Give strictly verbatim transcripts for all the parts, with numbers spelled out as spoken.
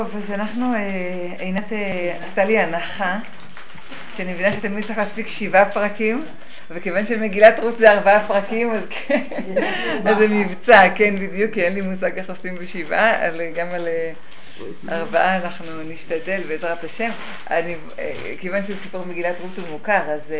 טוב, אז אנחנו, עינת עשתה לי הנחה, שאני מבינה שתמיד צריך להספיק שבעה פרקים, וכיוון שמגילת רות זה ארבעה פרקים, אז כן, אז זה מבצע, כן, בדיוק, כי אין לי מושג איך עושים בשבעה, גם על ארבעה אנחנו נשתדל בעזרת השם. אני, כיוון שסיפור מגילת רות הוא מוכר, אז,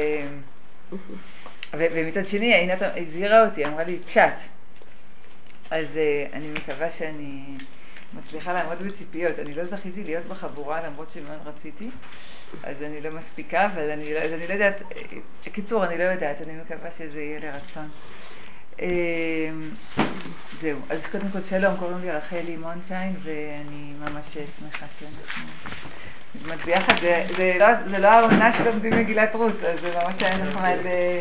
ומצד שני, עינת הזהירה אותי, אמרה לי, פשט. אז אני מקווה שאני מצליחה לעמוד בציפיות. אני לא זכיתי להיות בחבורה למרות שמאוד רציתי, אז אני לא מספיקה, אבל אני, אז אני לא יודעת, בקיצור, אני לא יודעת, אני מקווה שזה יהיה לרצון. זהו, אז קודם כל שלום, קוראים לי רחלי מונשיין, ואני ממש שמחה שאנחנו נתמד ביחד. זה, זה, לא, זה לא העונה שלומדים מגילת רות, אז זה ממש היה נחמד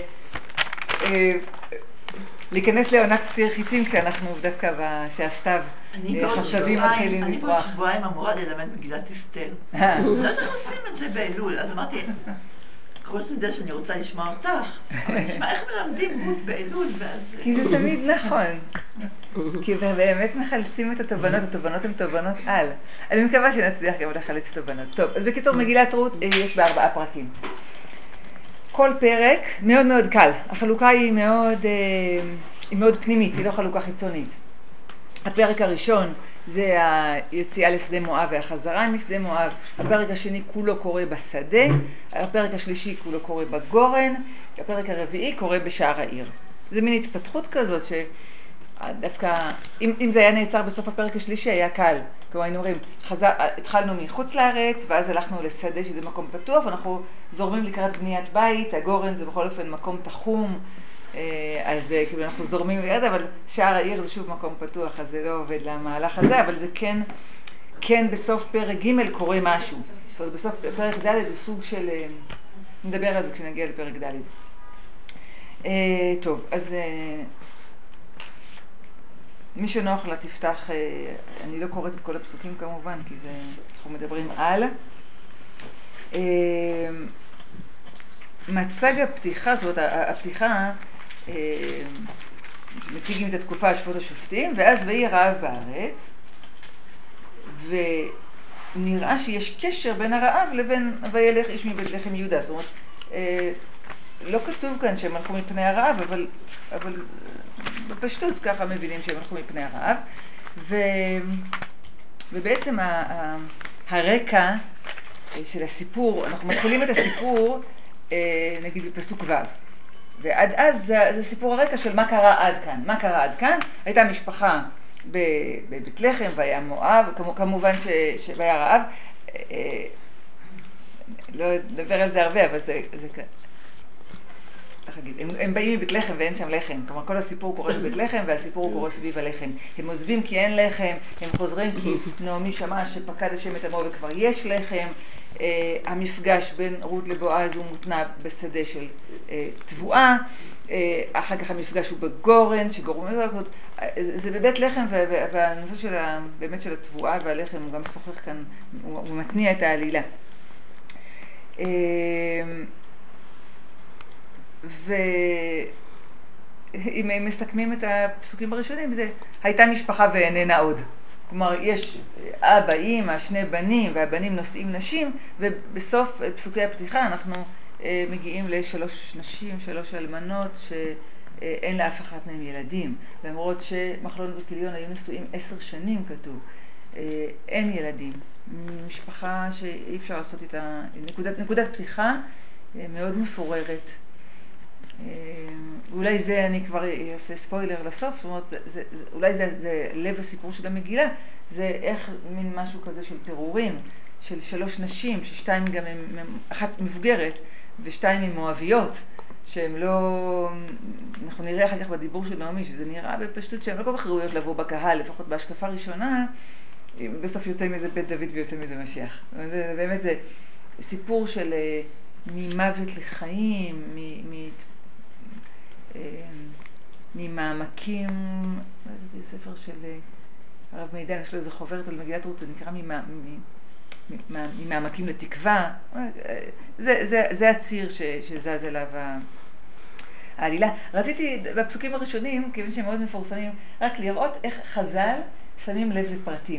להיכנס לעונת קציר חיצים כשאנחנו דווקא שהסתיו חשבים מתחילים אני לברוח. בעוד שבועיים אמורה ללמד מגילת אסתר. לא יודעת איך עושים את זה באלול, אז אמרתי, חוץ מזה שאני רוצה לשמוע אותך, אבל נשמע איך מלמדים רות באלול, ואז... כי זה תמיד נכון, כי באמת מחלצים את התובנות, התובנות הן תובנות על. אני מקווה שנצליח גם לחלץ תובנות. טוב, אז בקיצור מגילת רות יש בה ארבעה פרקים. כל פרק מאוד מאוד קל, החלוקה היא מאוד, היא מאוד פנימית, היא לא חלוקה חיצונית. הפרק הראשון זה היציאה לשדה מואב והחזרה משדה מואב, הפרק השני כולו קורה בשדה, הפרק השלישי כולו קורה בגורן, הפרק הרביעי קורה בשער העיר. זה מין התפתחות כזאת שדווקא, אם, אם זה היה נעצר בסוף הפרק השלישי היה קל. כלומר היינו אומרים, חזר, התחלנו מחוץ לארץ ואז הלכנו לשדה שזה מקום פתוח, אנחנו זורמים לקראת בניית בית, הגורן זה בכל אופן מקום תחום, אז כאילו אנחנו זורמים ליד, אבל שער העיר זה שוב מקום פתוח, אז זה לא עובד למהלך הזה, אבל זה כן, כן בסוף פרק ג' קורה משהו. זאת אומרת, בסוף פרק ד' הוא סוג של, נדבר על זה כשנגיע לפרק ד'. טוב, אז מי שנוח לה תפתח, אני לא קוראת את כל הפסוקים כמובן, כי זה, אנחנו מדברים על. מצג הפתיחה, זאת אומרת, הפתיחה, מציגים את התקופה שפוט השופטים, ואז ויהי רעב בארץ, ונראה שיש קשר בין הרעב לבין וילך איש מבית לחם יהודה. זאת אומרת, לא כתוב כאן שהם הלכו מפני הרעב, אבל, אבל בפשטות ככה מבינים שהם הלכו מפני הרעב. ו, ובעצם ה, ה, הרקע של הסיפור, אנחנו מתחילים את הסיפור, נגיד בפסוק ו', ועד אז זה, זה סיפור הרקע של מה קרה עד כאן. מה קרה עד כאן? הייתה משפחה בבית לחם והיה מואב, כמובן שהיה רעב, לא נדבר על זה הרבה, אבל זה, זה כאן. הם, הם באים מבית לחם ואין שם לחם, כלומר כל הסיפור קורה בבית לחם והסיפור קורה סביב הלחם. הם עוזבים כי אין לחם, הם חוזרים כי נעמי שמעה שפקד השם את עמו וכבר יש לחם. Uh, המפגש בין רות לבועז הוא מותנה בשדה של uh, תבואה, uh, אחר כך המפגש הוא בגורן, שגורם לזה, uh, זה בבית לחם, והנושא של ה, באמת של התבואה והלחם הוא גם שוחח כאן, הוא, הוא מתניע את העלילה. Uh, ואם מסכמים את הפסוקים הראשונים, זה הייתה משפחה ואיננה עוד. כלומר, יש אבא, אמא, שני בנים, והבנים נושאים נשים, ובסוף פסוקי הפתיחה אנחנו מגיעים לשלוש נשים, שלוש אלמנות, שאין לאף אחת מהם ילדים. למרות שמחלון וכליון היו נשואים עשר שנים כתוב. אין ילדים. משפחה שאי אפשר לעשות איתה, נקודת, נקודת פתיחה מאוד מפוררת. אולי זה, אני כבר אעשה ספוילר לסוף, זאת אומרת, זה, זה, אולי זה, זה לב הסיפור של המגילה, זה איך מין משהו כזה של פירורים, של שלוש נשים, ששתיים גם הם, אחת מבוגרת ושתיים הם מואביות, שהם לא, אנחנו נראה אחר כך בדיבור של נעמי, שזה נראה בפשטות שהן לא כל כך ראויות לבוא בקהל, לפחות בהשקפה ראשונה, בסוף יוצא מזה בית דוד ויוצא מזה משיח. זה, באמת זה סיפור של ממוות לחיים, מ... מ ממעמקים, זה ספר של הרב מידן, יש לו איזה חוברת על מגילת רות, זה נקרא ממעמקים לתקווה. זה, זה, זה הציר ש, שזז אליו העלילה. רציתי בפסוקים הראשונים, כיוון שהם מאוד מפורסמים, רק לראות איך חז"ל שמים לב לפרטים.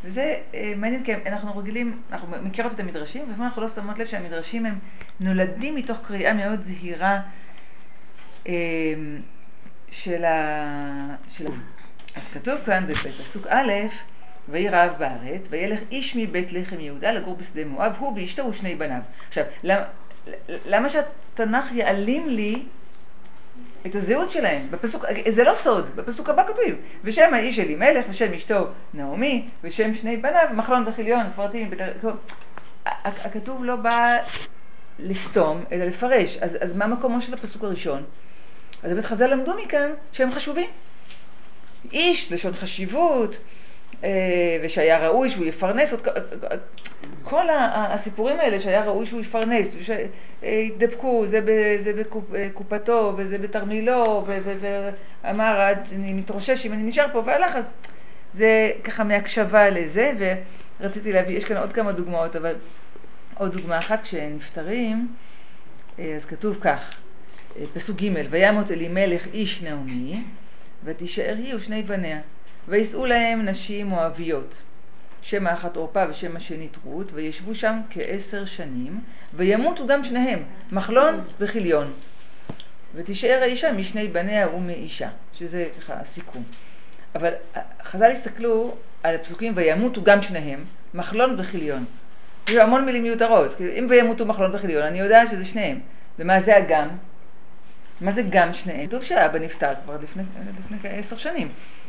וזה אה, מעניין, כי אנחנו רגילים, אנחנו מכירות את המדרשים, ולפעמים אנחנו לא שמות לב שהמדרשים הם נולדים מתוך קריאה מאוד זהירה אה, של ה... של ה... אז כתוב כאן בפסוק א', ויהי רעב בארץ, וילך איש מבית לחם יהודה לגור בשדה מואב, הוא ואשתו ושני בניו. עכשיו, למה, למה שהתנ"ך יעלים לי את הזהות שלהם? בפסוק, זה לא סוד, בפסוק הבא כתוב, ושם האיש אלימלך, ושם אשתו נעמי, ושם שני בניו, מחלון וחיליון, מפרטים, הכתוב לא בא לסתום, אלא לפרש. אז, אז מה מקומו של הפסוק הראשון? אז באמת חז"ל למדו מכאן שהם חשובים. איש, לשון חשיבות, ושהיה ראוי שהוא יפרנס, כל הסיפורים האלה שהיה ראוי שהוא יפרנס, שהתדבקו, זה בקופתו וזה בתרמילו, ואמר, אני מתרושש אם אני נשאר פה, והלך, אז זה ככה מהקשבה לזה, ורציתי להביא, יש כאן עוד כמה דוגמאות, אבל עוד דוגמה אחת, כשנפטרים, אז כתוב כך, פסוק ג' וימות אלימלך איש נעמי, ותישאר היא ושני בניה. ויסעו להם נשים מואביות, שם האחת עורפה ושם השנית רות, וישבו שם כעשר שנים, וימותו גם שניהם, מחלון וחיליון. ותישאר האישה משני בניה ומאישה, שזה ככה הסיכום. אבל חז"ל הסתכלו על הפסוקים וימותו גם שניהם, מחלון וחיליון. יש המון מילים מיותרות, אם וימותו מחלון וחיליון, אני יודעת שזה שניהם. ומה זה הגם? מה זה גם שניהם? טוב שהאבא נפטר כבר לפני, לפני כעשר שנים.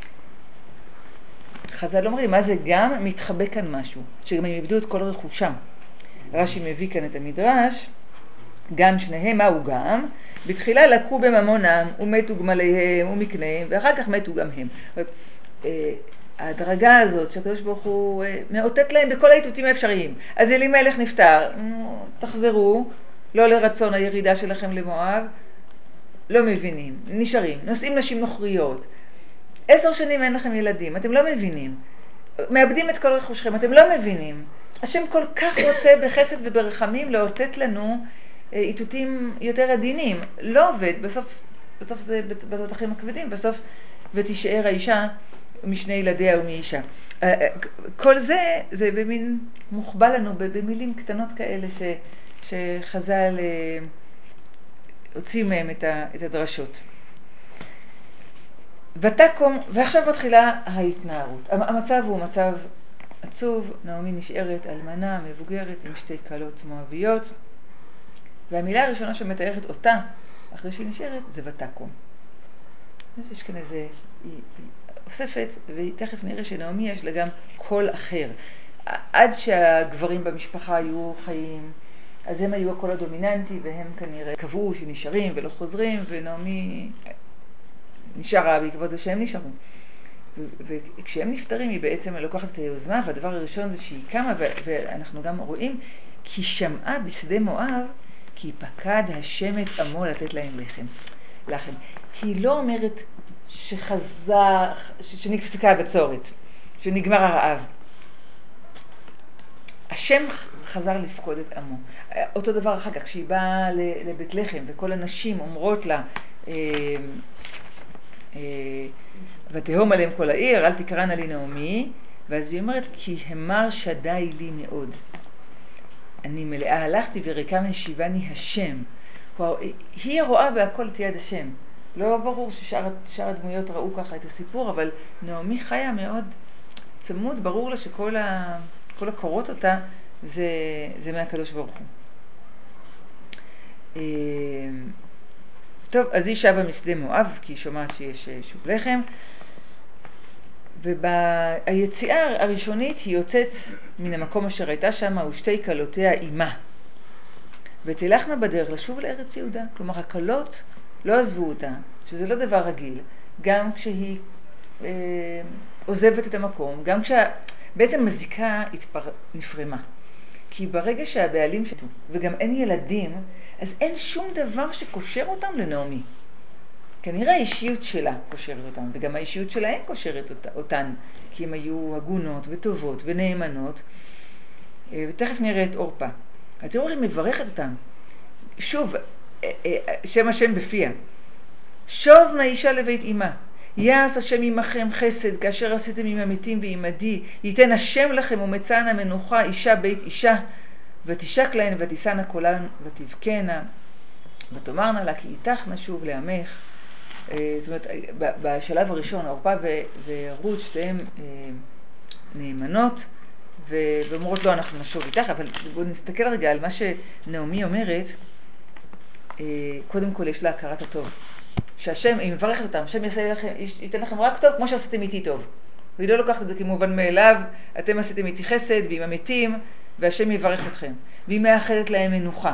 חז"ל אומרים, מה זה גם? מתחבא כאן משהו, שגם הם איבדו את כל רכושם. רש"י מביא כאן את המדרש, גם שניהם, מהו גם? בתחילה לקו בממונם, ומתו גמליהם ומקניהם, ואחר כך מתו גם הם. ההדרגה הזאת שהקדוש ברוך הוא מאותת להם בכל העיתותים האפשריים. אז אלימלך נפטר, תחזרו, לא לרצון הירידה שלכם למואב, לא מבינים, נשארים, נושאים נשים נוכריות. עשר שנים אין לכם ילדים, אתם לא מבינים. מאבדים את כל רכושכם, אתם לא מבינים. השם כל כך רוצה בחסד וברחמים לאותת לנו עיתותים יותר עדינים. לא עובד, בסוף, בסוף זה בתותחים הכבדים, בסוף ותישאר האישה משני ילדיה ומאישה. כל זה, זה במין מוכבל לנו במילים קטנות כאלה ש, שחז"ל הוציא מהם את הדרשות. ותקום, ועכשיו מתחילה ההתנערות. המצב הוא מצב עצוב, נעמי נשארת אלמנה, מבוגרת, עם שתי כלות מואביות, והמילה הראשונה שמתארת אותה, אחרי שהיא נשארת, זה ותקום. אז יש כאן איזה, היא, היא אוספת, ותכף נראה שנעמי יש לה גם קול אחר. עד שהגברים במשפחה היו חיים, אז הם היו הקול הדומיננטי, והם כנראה קבעו שנשארים ולא חוזרים, ונעמי נשארה בעקבות זה שהם נשארו. וכשהם נפטרים היא בעצם לוקחת את היוזמה, והדבר הראשון זה שהיא קמה, ואנחנו גם רואים, כי שמעה בשדה מואב, כי פקד השם את עמו לתת להם לחם. לחם. כי היא לא אומרת שחזה, שנפסקה הבצורת, שנגמר הרעב. השם חזר לפקוד את עמו. אותו דבר אחר כך, כשהיא באה לבית לחם, וכל הנשים אומרות לה, ותהום עליהם כל העיר, אל תקראנה לי נעמי, ואז היא אומרת, כי המר שדי לי מאוד. אני מלאה הלכתי וריקם השיבני השם. היא רואה בהכל את יד השם. לא ברור ששאר הדמויות ראו ככה את הסיפור, אבל נעמי חיה מאוד צמוד, ברור לה שכל ה, כל הקורות אותה זה, זה מהקדוש ברוך הוא. טוב, אז היא שבה משדה מואב, כי היא שומעת שיש שוב לחם, וביציאה הראשונית היא יוצאת מן המקום אשר הייתה שם, ושתי כלותיה אימה. ותלכנה בדרך לשוב לארץ יהודה. כלומר, הכלות לא עזבו אותה, שזה לא דבר רגיל, גם כשהיא אה, עוזבת את המקום, גם כשבעצם מזיקה התפר... נפרמה. כי ברגע שהבעלים שתו, וגם אין ילדים, אז אין שום דבר שקושר אותם לנעמי. כנראה האישיות שלה קושרת אותם, וגם האישיות שלהם קושרת אותן, כי הם היו הגונות וטובות ונאמנות, ותכף נראה את אורפה. התיאור היא מברכת אותם. שוב, שם השם בפיה. שוב מהאישה לבית אימה. יעש השם עמכם חסד, כאשר עשיתם עם המתים ועמדי, ייתן השם לכם ומצאנה מנוחה אישה בית אישה, ותשק להן ותישאנה קולן ותבכנה, ותאמרנה לה כי איתך נשוב לעמך. זאת אומרת, בשלב הראשון, עורפה ורות שתיהן נאמנות, ואומרות לא, אנחנו נשוב איתך, אבל בואו נסתכל רגע על מה שנעמי אומרת. קודם כל יש לה הכרת הטוב. שהשם, היא מברכת אותם, השם ייתן לכם רק טוב כמו שעשיתם איתי טוב. והיא לא לוקחת את זה כמובן מאליו, אתם עשיתם איתי חסד ועם המתים, והשם יברך אתכם. והיא מאחלת להם מנוחה.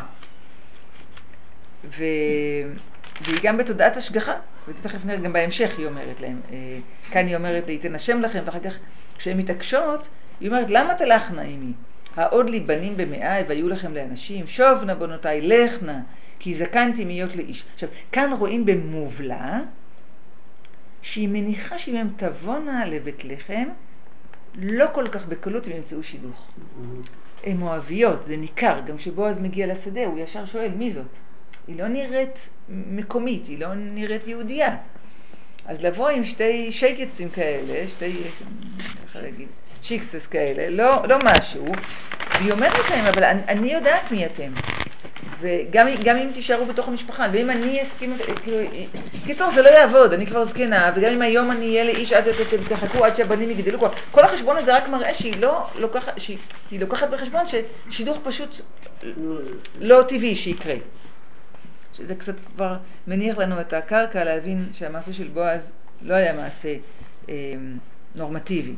ו... והיא גם בתודעת השגחה, ותכף נראה גם בהמשך היא אומרת להם, כאן היא אומרת ייתן השם לכם, ואחר כך כשהן מתעקשות, היא אומרת למה תלכנה עמי? העוד לי בנים במאי והיו לכם לאנשים, שובנה בנותיי לכנה, כי זקנתי להיות לאיש. עכשיו, כאן רואים במובלה, שהיא מניחה שאם הם תבונה לבית לחם, לא כל כך בקלות הם ימצאו שידוך. הן מואביות, זה ניכר, גם שבועז מגיע לשדה, הוא ישר שואל, מי זאת? היא לא נראית מקומית, היא לא נראית יהודייה. אז לבוא עם שתי שייקצים כאלה, שתי, איך להגיד, שיקסס כאלה, לא, לא משהו, והיא אומרת להם, אבל אני, אני יודעת מי אתם. וגם גם אם תישארו בתוך המשפחה, ואם אני אסכים, כאילו, קיצור זה לא יעבוד, אני כבר זקנה, וגם אם היום אני אהיה לאיש עד אתם תחכו עד שהבנים יגדלו, כל, כל החשבון הזה רק מראה שהיא לא לוקחת, שהיא לוקחת בחשבון ששידוך פשוט לא טבעי שיקרה. שזה קצת כבר מניח לנו את הקרקע להבין שהמעשה של בועז לא היה מעשה אה, נורמטיבי.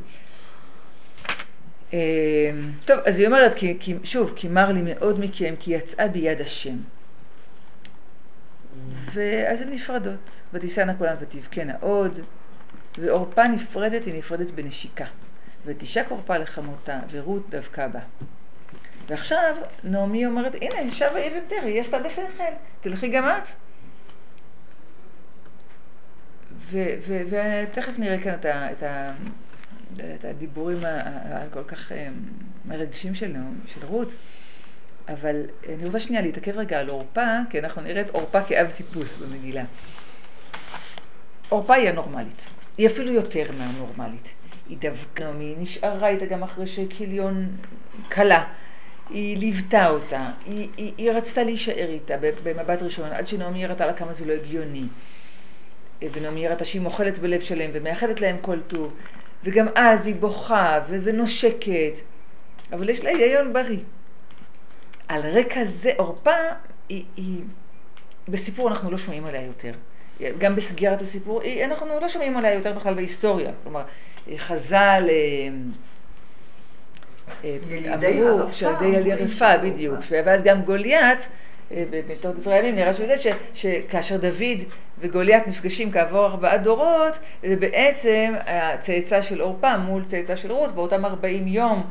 אה, טוב, אז היא אומרת, כי, כי, שוב, כי מר לי מאוד מכם, כי יצאה ביד השם. ואז הן נפרדות, ותישאנה כולן ותבכנה עוד, ועורפה נפרדת היא נפרדת בנשיקה, ותשק עורפה לחמותה, ורות דבקה בה. ועכשיו נעמי אומרת, הנה, שבה היא ובדר, היא עשתה בשכל, תלכי גם את. ותכף נראה כאן את, ה, את, ה, את הדיבורים הכל כך מרגשים של, של רות, אבל אני רוצה שנייה להתעכב רגע על עורפה, כי אנחנו נראה את עורפה כאב טיפוס במגילה. עורפה היא הנורמלית, היא אפילו יותר מהנורמלית. היא דווקא, היא נשארה איתה גם אחרי שכיליון קלה. היא ליוותה אותה, היא, היא, היא רצתה להישאר איתה במבט ראשון, עד שנעמי הראתה לה כמה זה לא הגיוני. ונעמי הראתה שהיא מוכלת בלב שלהם ומאחלת להם כל טוב, וגם אז היא בוכה ו- ונושקת, אבל יש לה היגיון בריא. על רקע זה עורפה, היא, היא, בסיפור אנחנו לא שומעים עליה יותר. גם בסגירת הסיפור, היא, אנחנו לא שומעים עליה יותר בכלל בהיסטוריה. כלומר, חז"ל אמרו שעדי ירפה בדיוק, ואז גם גוליית, בתור דברי הימים נראה שהוא יודע ש, שכאשר דוד וגוליית נפגשים כעבור ארבעה דורות, זה בעצם הצאצא של עורפה מול צאצא של רות, באותם ארבעים יום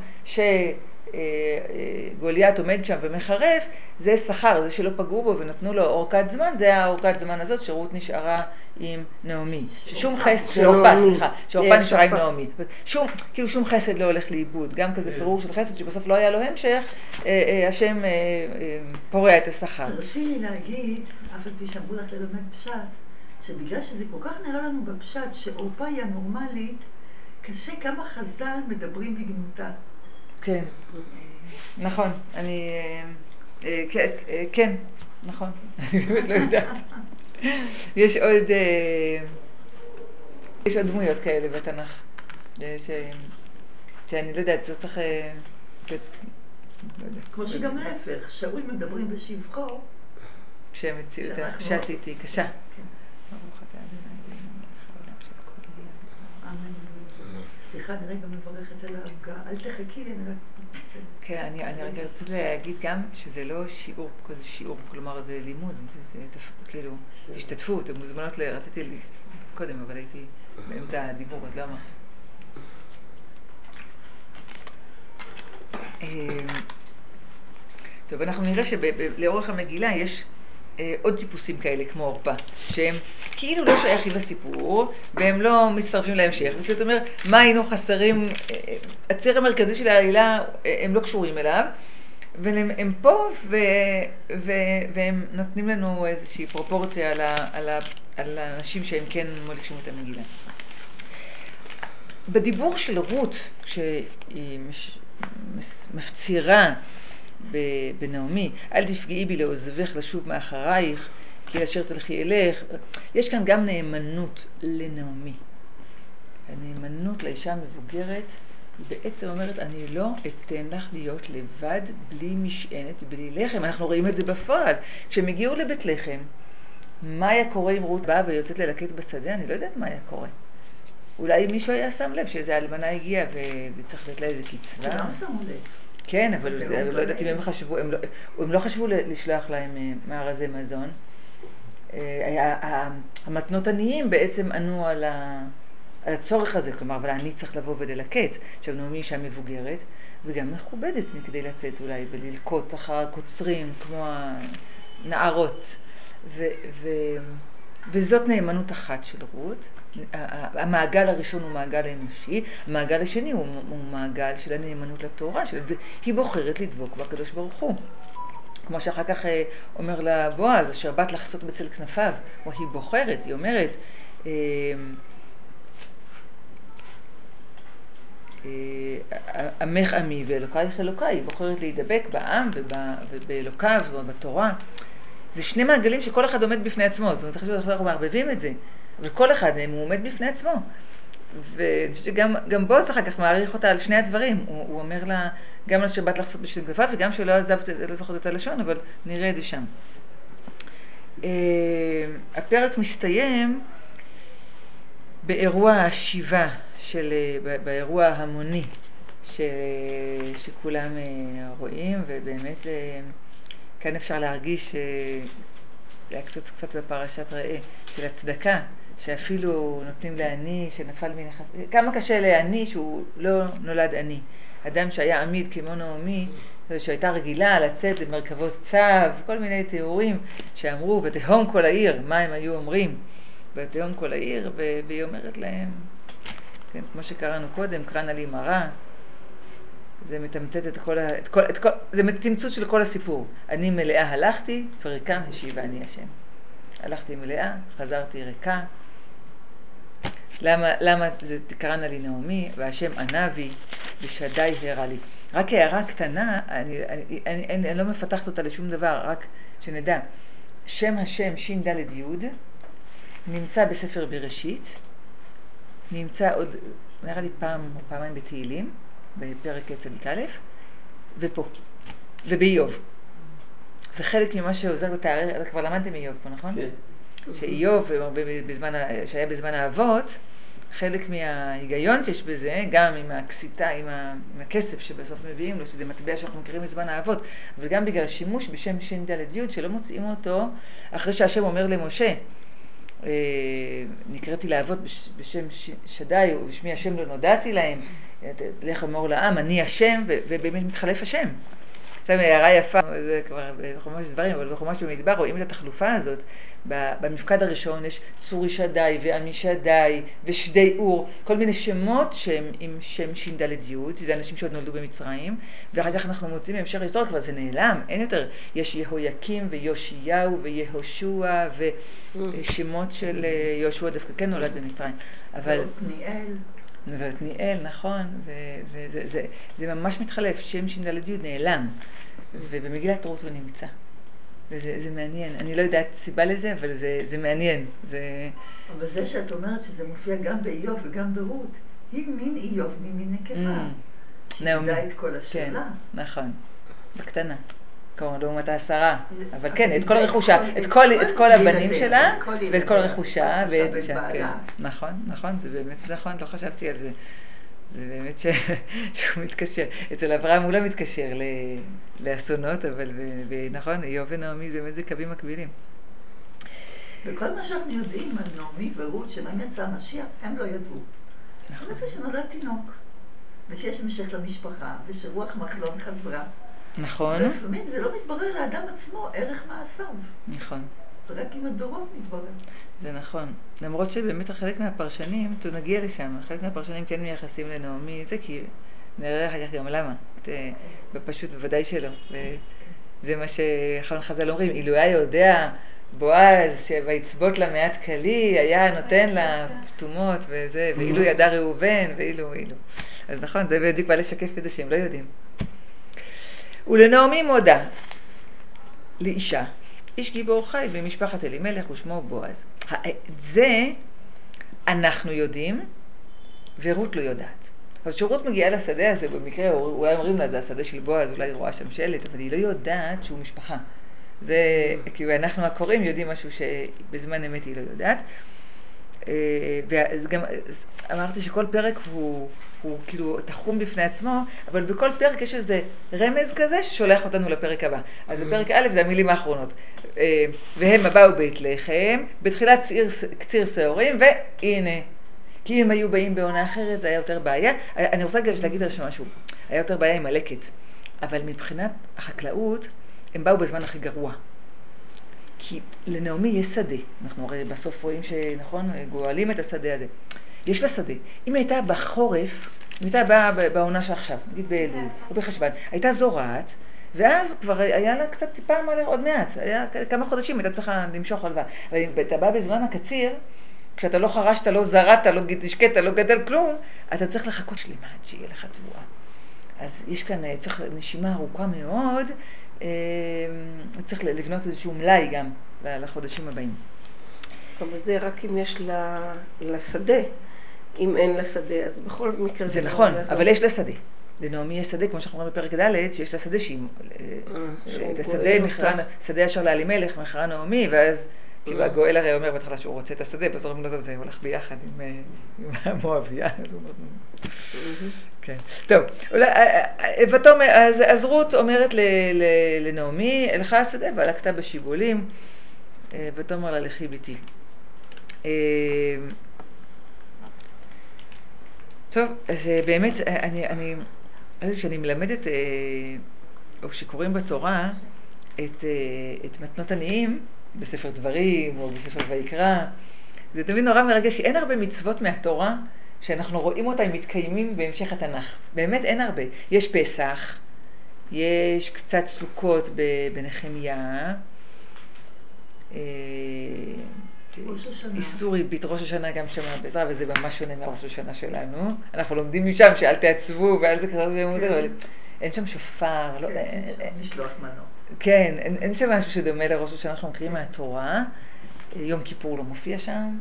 שגוליית עומד שם ומחרף, זה שכר, זה שלא פגעו בו ונתנו לו אורכת זמן, זה האורכת זמן הזאת שרות נשארה עם נעמי. ששום חסד, של עורפה, סליחה, שעורפה נשארה עם נעמי. שום, כאילו שום חסד לא הולך לאיבוד, גם כזה פירור של חסד שבסוף לא היה לו המשך, השם פורע את השכר. תרשי לי להגיד, אף על פי שאמרו לך ללמד פשט, שבגלל שזה כל כך נראה לנו בפשט שעורפה היא הנורמלית, קשה כמה חז"ל מדברים בגנותה. כן, נכון, אני, כן, נכון, אני באמת לא יודעת. יש עוד, יש עוד דמויות כאלה בתנ"ך, שאני לא יודעת, זה צריך, כמו שגם להפך, שאול מדברים בשבחו, כשהמציאות הפשט איתי קשה. סליחה, אני רגע מברכת על ההרגעה, אל תחכי לי, אני רק מתנצלת. כן, אני, אני רגע רציתי להגיד גם שזה לא שיעור, כזה שיעור, כלומר זה לימוד, זה, זה כאילו, תשתתפו, אתם מוזמנות, רציתי לי קודם, אבל הייתי באמצע הדיבור, אז לא אמרתי. טוב, אנחנו נראה שלאורך המגילה יש עוד טיפוסים כאלה כמו עורפה, שהם כאילו לא שייכים לסיפור, והם לא מצטרפים להמשך. וכאילו, אתה אומר, מה היינו חסרים, הציר המרכזי של העלילה, הם לא קשורים אליו, והם פה, ו, ו, והם נותנים לנו איזושהי פרופורציה על, ה, על, ה, על האנשים שהם כן מוליכים את המגילה. בדיבור של רות, כשהיא מפצירה בנעמי, אל תפגעי בי לעוזבך לשוב מאחרייך, כי לאשר תלכי אלך, יש כאן גם נאמנות לנעמי. הנאמנות לאישה המבוגרת, היא בעצם אומרת, אני לא אתן לך להיות לבד, בלי משענת, בלי לחם. אנחנו רואים את זה בפועל. כשהם הגיעו לבית לחם, מה היה קורה אם רות באה ויוצאת ללקט בשדה? אני לא יודעת מה היה קורה. אולי מישהו היה שם לב שאיזו אלמנה הגיעה וצריך לתת לה איזה קצבה. כולם שמו לב. כן, אבל לא יודעת אם הם חשבו, הם לא, הם לא חשבו לשלוח להם מארזי מזון. המתנות עניים בעצם ענו על ה... על הצורך הזה, כלומר, אבל אני צריך לבוא וללקט. עכשיו, נעמי אישה מבוגרת, וגם מכובדת מכדי לצאת אולי, וללקוט אחר קוצרים, כמו הנערות. ו- ו- וזאת נאמנות אחת של רות. המעגל הראשון הוא מעגל האנושי, המעגל השני הוא, הוא מעגל של הנאמנות לתורה, של... היא בוחרת לדבוק בקדוש ברוך הוא. כמו שאחר כך אומר לה בועז, אשר באת לחסות בצל כנפיו, או היא בוחרת, היא אומרת, עמך עמי ואלוקייך אלוקיי, היא בוחרת להידבק בעם ובאלוקיו ובתורה. זה שני מעגלים שכל אחד עומד בפני עצמו, זאת אומרת, חשוב שאנחנו מערבבים את זה, אבל כל אחד הוא עומד בפני עצמו. וגם גם בועז אחר כך מעריך אותה על שני הדברים, הוא, הוא אומר לה גם על שבת לחסות בשביל כנפיו וגם שלא עזבת, לא זוכרת את הלשון, אבל נראה את זה שם. הפרק מסתיים באירוע השיבה, של, באירוע ההמוני ש, שכולם רואים, ובאמת כאן אפשר להרגיש, זה היה קצת, קצת בפרשת ראה, של הצדקה, שאפילו נותנים לעני שנפל מנכס, כמה קשה לעני שהוא לא נולד עני. אדם שהיה עמיד כמו נעמי, שהייתה רגילה לצאת למרכבות צב, כל מיני תיאורים שאמרו, ותהום כל העיר, מה הם היו אומרים? ותהום כל העיר, והיא אומרת להם, כן, כמו שקראנו קודם, קרנה לי מרה, זה מתמצת את כל, ה, את כל, את כל, זה תמצות של כל הסיפור. אני מלאה הלכתי, וריקה השיבה אני השם. הלכתי מלאה, חזרתי ריקה. למה, למה זה קרנה לי נעמי, והשם ענה בי, ושדי הרע לי. רק הערה קטנה, אני, אני, אני, אני, אני לא מפתחת אותה לשום דבר, רק שנדע. שם השם שין ד' י' נמצא בספר בראשית, נמצא עוד, נראה לי פעם או פעמיים בתהילים, בפרק צדיק א', ופה, ובאיוב. זה חלק ממה שעוזר לתאר, כבר למדתם איוב פה, נכון? כן. שאיוב, בזמן, שהיה בזמן האבות, חלק מההיגיון שיש בזה, גם עם הקסיטה, עם, ה, עם הכסף שבסוף מביאים לו, שזה מטבע שאנחנו מכירים בזמן האבות, אבל גם בגלל שימוש בשם שין ד' י' שלא מוצאים אותו, אחרי שהשם אומר למשה, נקראתי לאבות בשם שדי, ובשמי השם לא נודעתי להם, לך אמור לעם, אני השם, ובאמת מתחלף השם. עכשיו הערה יפה, זה כבר בחומש דברים, אבל בחומש במדבר רואים את התחלופה הזאת. במפקד הראשון יש צורי שדי ועמי שדי ושדי אור, כל מיני שמות שהם עם שם שין ד' י', זה אנשים שעוד נולדו במצרים, ואחר כך אנחנו מוצאים בהמשך ההיסטוריה, כבר זה נעלם, אין יותר. יש יהויקים ויושיהו ויהושע ושמות של יהושע דווקא כן נולד במצרים. אבל ועתניאל. ועתניאל, נכון, וזה זה, זה ממש מתחלף, שם שין ד' י' נעלם, ובמגילת רות הוא נמצא. וזה זה מעניין, אני לא יודעת סיבה לזה, אבל זה, זה מעניין. זה... אבל זה שאת אומרת שזה מופיע גם באיוב וגם ברות, היא מין איוב ממין נקבה. שידעה את כל השאלה. כן, נכון, בקטנה. כלומר, לעומת העשרה. אבל כן, את כל רכושה, את כל, את כל הבנים שלה, ואת כל רכושה, ואת אישה, כן. נכון, נכון, זה באמת נכון, לא חשבתי על זה. זה באמת ש... שהוא מתקשר. אצל אברהם הוא לא מתקשר ל... לאסונות, אבל ונכון, איוב ונעמי באמת זה קווים מקבילים. וכל מה שאנחנו יודעים על נעמי ורות, שמהם יצא המשיח, הם לא ידעו. נכון. הם ידעו שנולד תינוק, ושיש המשך למשפחה, ושרוח מחלון חזרה. נכון. ולפעמים זה לא מתברר לאדם עצמו, ערך מעשיו. נכון. זה רק עם הדורות מתברר. זה נכון. למרות שבאמת חלק מהפרשנים, נגיע לשם, חלק מהפרשנים כן מייחסים לנעמי, זה כי נראה אחר כך גם למה. פשוט בוודאי שלא. וזה מה שחכם חז"ל אומרים, אילו היה יודע בועז שויצבות לה מעט כלי, היה נותן לה פתומות וזה, ואילו ידע ראובן, ואילו, ואילו. אז נכון, זה בדיוק בא לשקף את זה שהם לא יודעים. ולנעמי מודה, לאישה, איש גיבור חי במשפחת אלימלך ושמו בועז. את זה אנחנו יודעים, ורות לא יודעת. אז שרות מגיעה לשדה הזה, במקרה, אולי אומרים לה, זה השדה של בועז, אולי היא רואה שם שלט, אבל היא לא יודעת שהוא משפחה. זה, כאילו, אנחנו הקוראים יודעים משהו שבזמן אמת היא לא יודעת. ואז גם אמרתי שכל פרק הוא, הוא כאילו תחום בפני עצמו, אבל בכל פרק יש איזה רמז כזה ששולח אותנו לפרק הבא. אז בפרק א' זה המילים האחרונות. והם באו בית לחם, בתחילת ציר, קציר שעורים, והנה. כי אם היו באים בעונה אחרת זה היה יותר בעיה. אני רוצה להגיד עכשיו משהו, היה יותר בעיה עם מלאקת. אבל מבחינת החקלאות, הם באו בזמן הכי גרוע. כי לנעמי יש שדה. אנחנו הרי בסוף רואים שנכון, גואלים את השדה הזה. יש לה שדה. אם הייתה בחורף, אם הייתה באה בעונה שעכשיו, נגיד באלול או בחשבן, הייתה זורעת, ואז כבר היה לה קצת טיפה מלא עוד מעט. היה כמה חודשים, הייתה צריכה למשוך הלוואה. אבל אם אתה בא בזמן הקציר, כשאתה לא חרשת, לא זרעת, לא השקעת, לא גדל כלום, אתה צריך לחכות שלמה עד שיהיה לך תבואה. אז יש כאן, צריך נשימה ארוכה מאוד, צריך לבנות איזשהו מלאי גם לחודשים הבאים. אבל זה רק אם יש לשדה. אם אין לשדה, אז בכל מקרה זה נכון, אבל יש לשדה. לנעמי יש שדה, כמו שאנחנו אומרים בפרק ד', שיש לה שדה שהיא... את השדה, שדה אשר לאלימלך, מכרה נעמי, ואז כאילו הגואל הרי אומר בהתחלה שהוא רוצה את השדה, בסוף אומרים לו, זה הולך ביחד עם המואביה, אז הוא אומר... כן, טוב, אז רות אומרת לנעמי, הלכה השדה והלקתה בשיבולים, ותאמר לה לכי ביתי. טוב, אז באמת, אני, אני, אז שאני מלמדת, או שקוראים בתורה, את, את מתנות עניים, בספר דברים, או בספר ויקרא, זה תמיד נורא מרגש, כי אין הרבה מצוות מהתורה, שאנחנו רואים אותם מתקיימים בהמשך התנ"ך. באמת אין הרבה. יש פסח, יש קצת סוכות בנחמיה, איסור ריבית, ראש השנה גם שמה בעזרה, וזה ממש שונה מהראש השנה שלנו. אנחנו לומדים משם שאל תעצבו ועל זה כזאת ומוזר, אבל אין שם שופר. משלוח מנות. כן, אין שם משהו שדומה לראש השנה, אנחנו מכירים מהתורה. יום כיפור לא מופיע שם.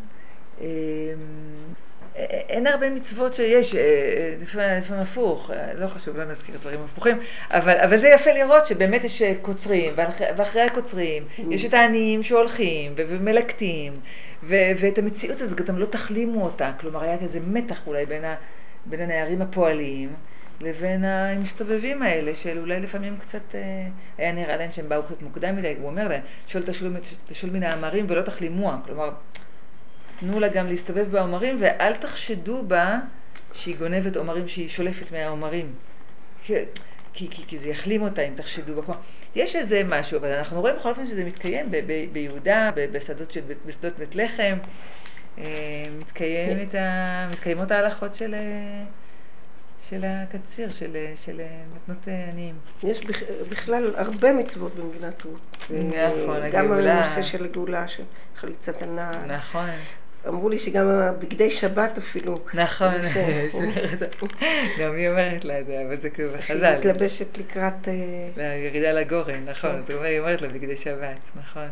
אין הרבה מצוות שיש, לפעמים הפוך, לא חשוב, לא נזכיר דברים הפוכים, אבל, אבל זה יפה לראות שבאמת יש קוצרים, ואחרי הקוצרים יש את העניים שהולכים ומלקטים, ואת המציאות הזאת אתם לא תחלימו אותה, כלומר היה כזה מתח אולי בין, ה, בין הנערים הפועלים לבין המסתובבים האלה, של אולי לפעמים קצת היה נראה להם שהם באו קצת מוקדם מדי, הוא אומר להם, שואל תשול מן האמרים ולא תחלימוה, כלומר, תנו לה גם להסתובב באומרים, ואל תחשדו בה שהיא גונבת אומרים, שהיא שולפת מהאומרים. כי, כי, כי, כי זה יחלים אותה אם תחשדו בה. יש איזה משהו, אבל אנחנו רואים בכל אופן שזה מתקיים ב- ב- ביהודה, ב- בשדות, של, בשדות בית לחם, מתקיים את ה, מתקיימות ההלכות של, של הקציר, של, של מתנות עניים. יש בכלל הרבה מצוות במגילת רות. נכון, הגאולה. גם הנושא של הגאולה, של חליצת הנעל. נכון. אמרו לי שגם בגדי שבת אפילו. נכון, גם היא אומרת לה את זה, אבל זה כאילו בחז"ל. שהיא מתלבשת לקראת... ירידה לגורן, נכון, אז היא אומרת לה בגדי שבת, נכון.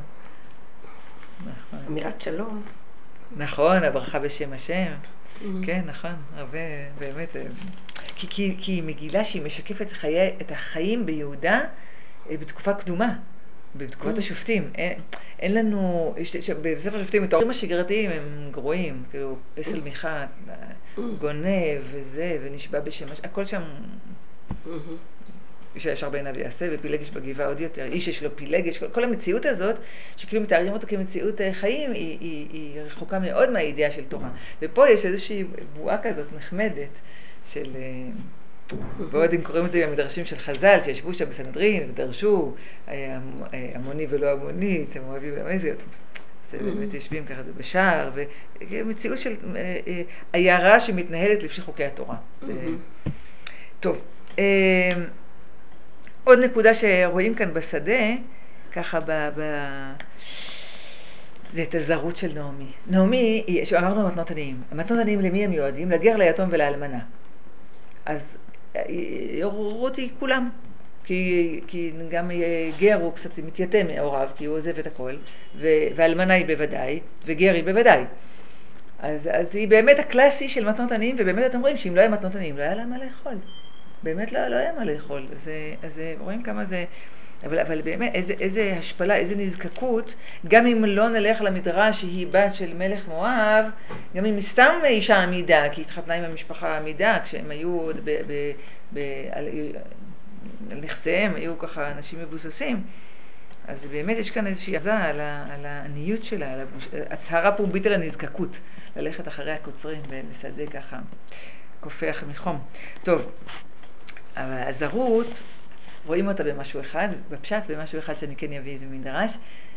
אמירת שלום. נכון, הברכה בשם השם. כן, נכון, הרבה, באמת. כי היא מגילה שהיא משקפת את החיים ביהודה בתקופה קדומה. בתקופת השופטים, אין, אין לנו, בספר השופטים, התיאורים השגרתיים הם גרועים, כאילו, פסל מיכה, גונב וזה, ונשבע בשם, הכל שם, איש הישר בעיניו יעשה, ופילגש בגבעה עוד יותר, איש יש לו פילגש, כל, כל המציאות הזאת, שכאילו מתארים אותה כמציאות חיים, היא, היא, היא רחוקה מאוד מהאידאה של תורה. ופה יש איזושהי בועה כזאת נחמדת, של... ועוד אם קוראים את זה במדרשים של חז"ל, שישבו שם בסנהדרין ודרשו, המוני ולא המונית, המואבים והמזיות, זה באמת יושבים ככה, זה בשער, ומציאות של עיירה שמתנהלת לפי חוקי התורה. טוב, עוד נקודה שרואים כאן בשדה, ככה ב... ב... זה את הזרות של נעמי. נעמי, שאמרנו מתנות עניים. המתנות עניים למי הם מיועדים? לגר, ליתום ולאלמנה. אז רות היא כולם. כי, כי גם גר הוא קצת מתייתם מהוריו, כי הוא עוזב את הכל, ואלמנה היא בוודאי, וגר היא בוודאי. אז, אז היא באמת הקלאסי של מתנות עניים, ובאמת אתם רואים שאם לא היה מתנות עניים, לא היה לה מה לאכול. באמת לא, לא היה מה לאכול. אז, אז רואים כמה זה... אבל, אבל באמת, איזה, איזה השפלה, איזה נזקקות, גם אם לא נלך למדרש שהיא בת של מלך מואב, גם אם סתם אישה עמידה, כי התחתנה עם המשפחה עמידה, כשהם היו עוד ב... ב, ב על, על נכסיהם, היו ככה אנשים מבוססים, אז באמת יש כאן איזושהי עזה על, על העניות שלה, על הצהרה פומבית על הנזקקות, ללכת אחרי הקוצרים ובשדה ככה, קופח מחום. טוב, אבל הזרות, רואים אותה במשהו אחד, בפשט במשהו אחד שאני כן אביא איזה מדרש.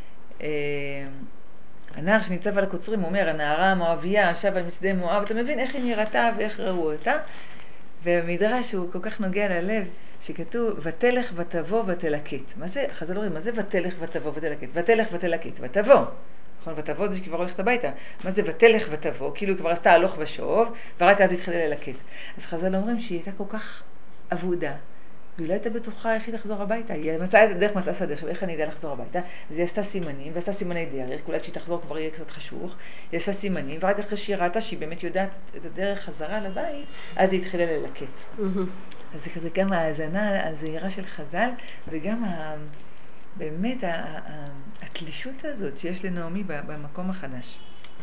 הנער שניצב על הקוצרים, הוא אומר, הנערה המואביה שבה משדה מואב, אתה מבין איך היא נראתה ואיך ראו אותה? והמדרש הוא כל כך נוגע ללב, שכתוב, ותלך ותבוא ותלקט. מה זה? חז"ל אומרים, מה זה ותלך ותבוא ותלקט? ותלך ותלקט, ותבוא. נכון, ותבוא זה שכבר הולכת הביתה. מה זה ותלך ותבוא? כאילו היא כבר עשתה הלוך ושוב, ורק אז התחילה ללקט. אז חז"ל אומרים שהיא הייתה כל כך עבודה, והיא לא הייתה בטוחה איך היא תחזור הביתה. היא מצאה את הדרך, מצאה סדר, עכשיו איך אני יודע לחזור הביתה? אז היא עשתה סימנים, ועשתה סימני דרך, אולי כשהיא תחזור כבר יהיה קצת חשוך. היא עשתה סימנים, ורק אחרי שהיא ראתה שהיא באמת יודעת את הדרך חזרה לבית, אז היא התחילה ללקט. אז זה כזה גם ההאזנה הזהירה של חז"ל, וגם ה... באמת ה... ה... התלישות הזאת שיש לנעמי במקום החדש.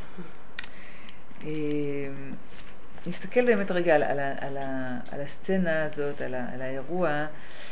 נסתכל באמת רגע על, על, על, על הסצנה הזאת, על, על האירוע,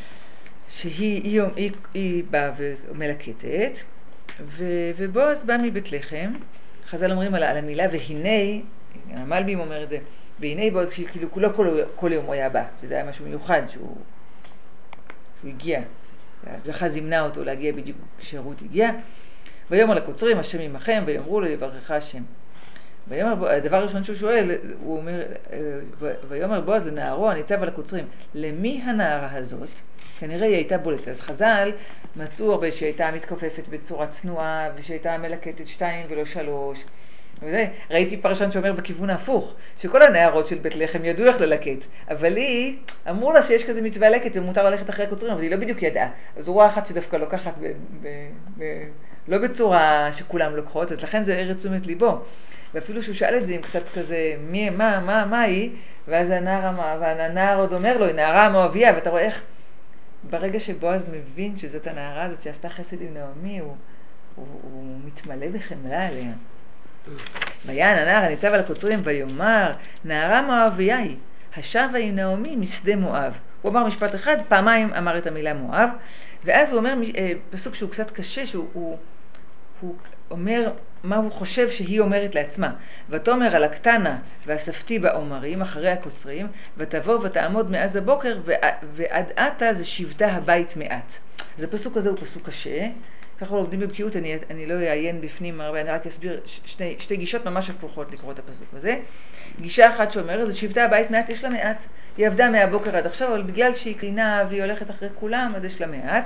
שהיא היא, היא, היא באה ומלקטת, ו, ובועז בא מבית לחם. חז"ל אומרים על, על המילה והנה, המלבים אומר את זה, והנה בועז, כאילו כולו כל, כל יום הוא היה בא, שזה היה משהו מיוחד, שהוא, שהוא הגיע, זכה זימנה אותו להגיע בדיוק כשרות הגיע, ויאמר לקוצרים, השם עמכם, ויאמרו לו יברכך השם. ויאמר, הדבר הראשון שהוא שואל, הוא אומר, ויאמר בועז לנערו הניצב על הקוצרים, למי הנערה הזאת? כנראה היא הייתה בולטת. אז חז"ל מצאו הרבה שהיא הייתה מתכופפת בצורה צנועה, ושהייתה מלקטת שתיים ולא שלוש. וזה, ראיתי פרשן שאומר בכיוון ההפוך, שכל הנערות של בית לחם ידעו איך ללקט, אבל היא, אמרו לה שיש כזה מצווה לקט ומותר ללכת אחרי הקוצרים, אבל היא לא בדיוק ידעה. אז הוא רואה אחת שדווקא לוקחת ב, ב, ב, לא בצורה שכולם לוקחות, אז לכן זה עיר תשומת ליבו. ואפילו שהוא שאל את זה עם קצת כזה, מי, מה, מה, מה היא? ואז הנער, והנער עוד אומר לו, היא נערה המואביה, ואתה רואה איך ברגע שבועז מבין שזאת הנערה הזאת שעשתה חסד עם נעמי, הוא, הוא, הוא מתמלא בחמלה עליה. ויען הנער הניצב על הקוצרים ויאמר, נערה מואביה היא, השבה עם נעמי משדה מואב. הוא אמר משפט אחד, פעמיים אמר את המילה מואב, ואז הוא אומר פסוק שהוא קצת קשה, שהוא הוא, הוא אומר מה הוא חושב שהיא אומרת לעצמה. ותאמר על הקטנה ואספתי בעומרים אחרי הקוצרים, ותבוא ותעמוד מאז הבוקר ועד עתה זה שבתה הבית מעט. אז הפסוק הזה הוא פסוק קשה, ככה לומדים בבקיאות, אני, אני לא אעיין בפנים הרבה, אני רק אסביר שני, שתי גישות ממש הפוכות לקרוא את הפסוק הזה. גישה אחת שאומרת, זה שבתה הבית מעט, יש לה מעט. היא עבדה מהבוקר עד עכשיו, אבל בגלל שהיא קלינה והיא הולכת אחרי כולם, אז יש לה מעט.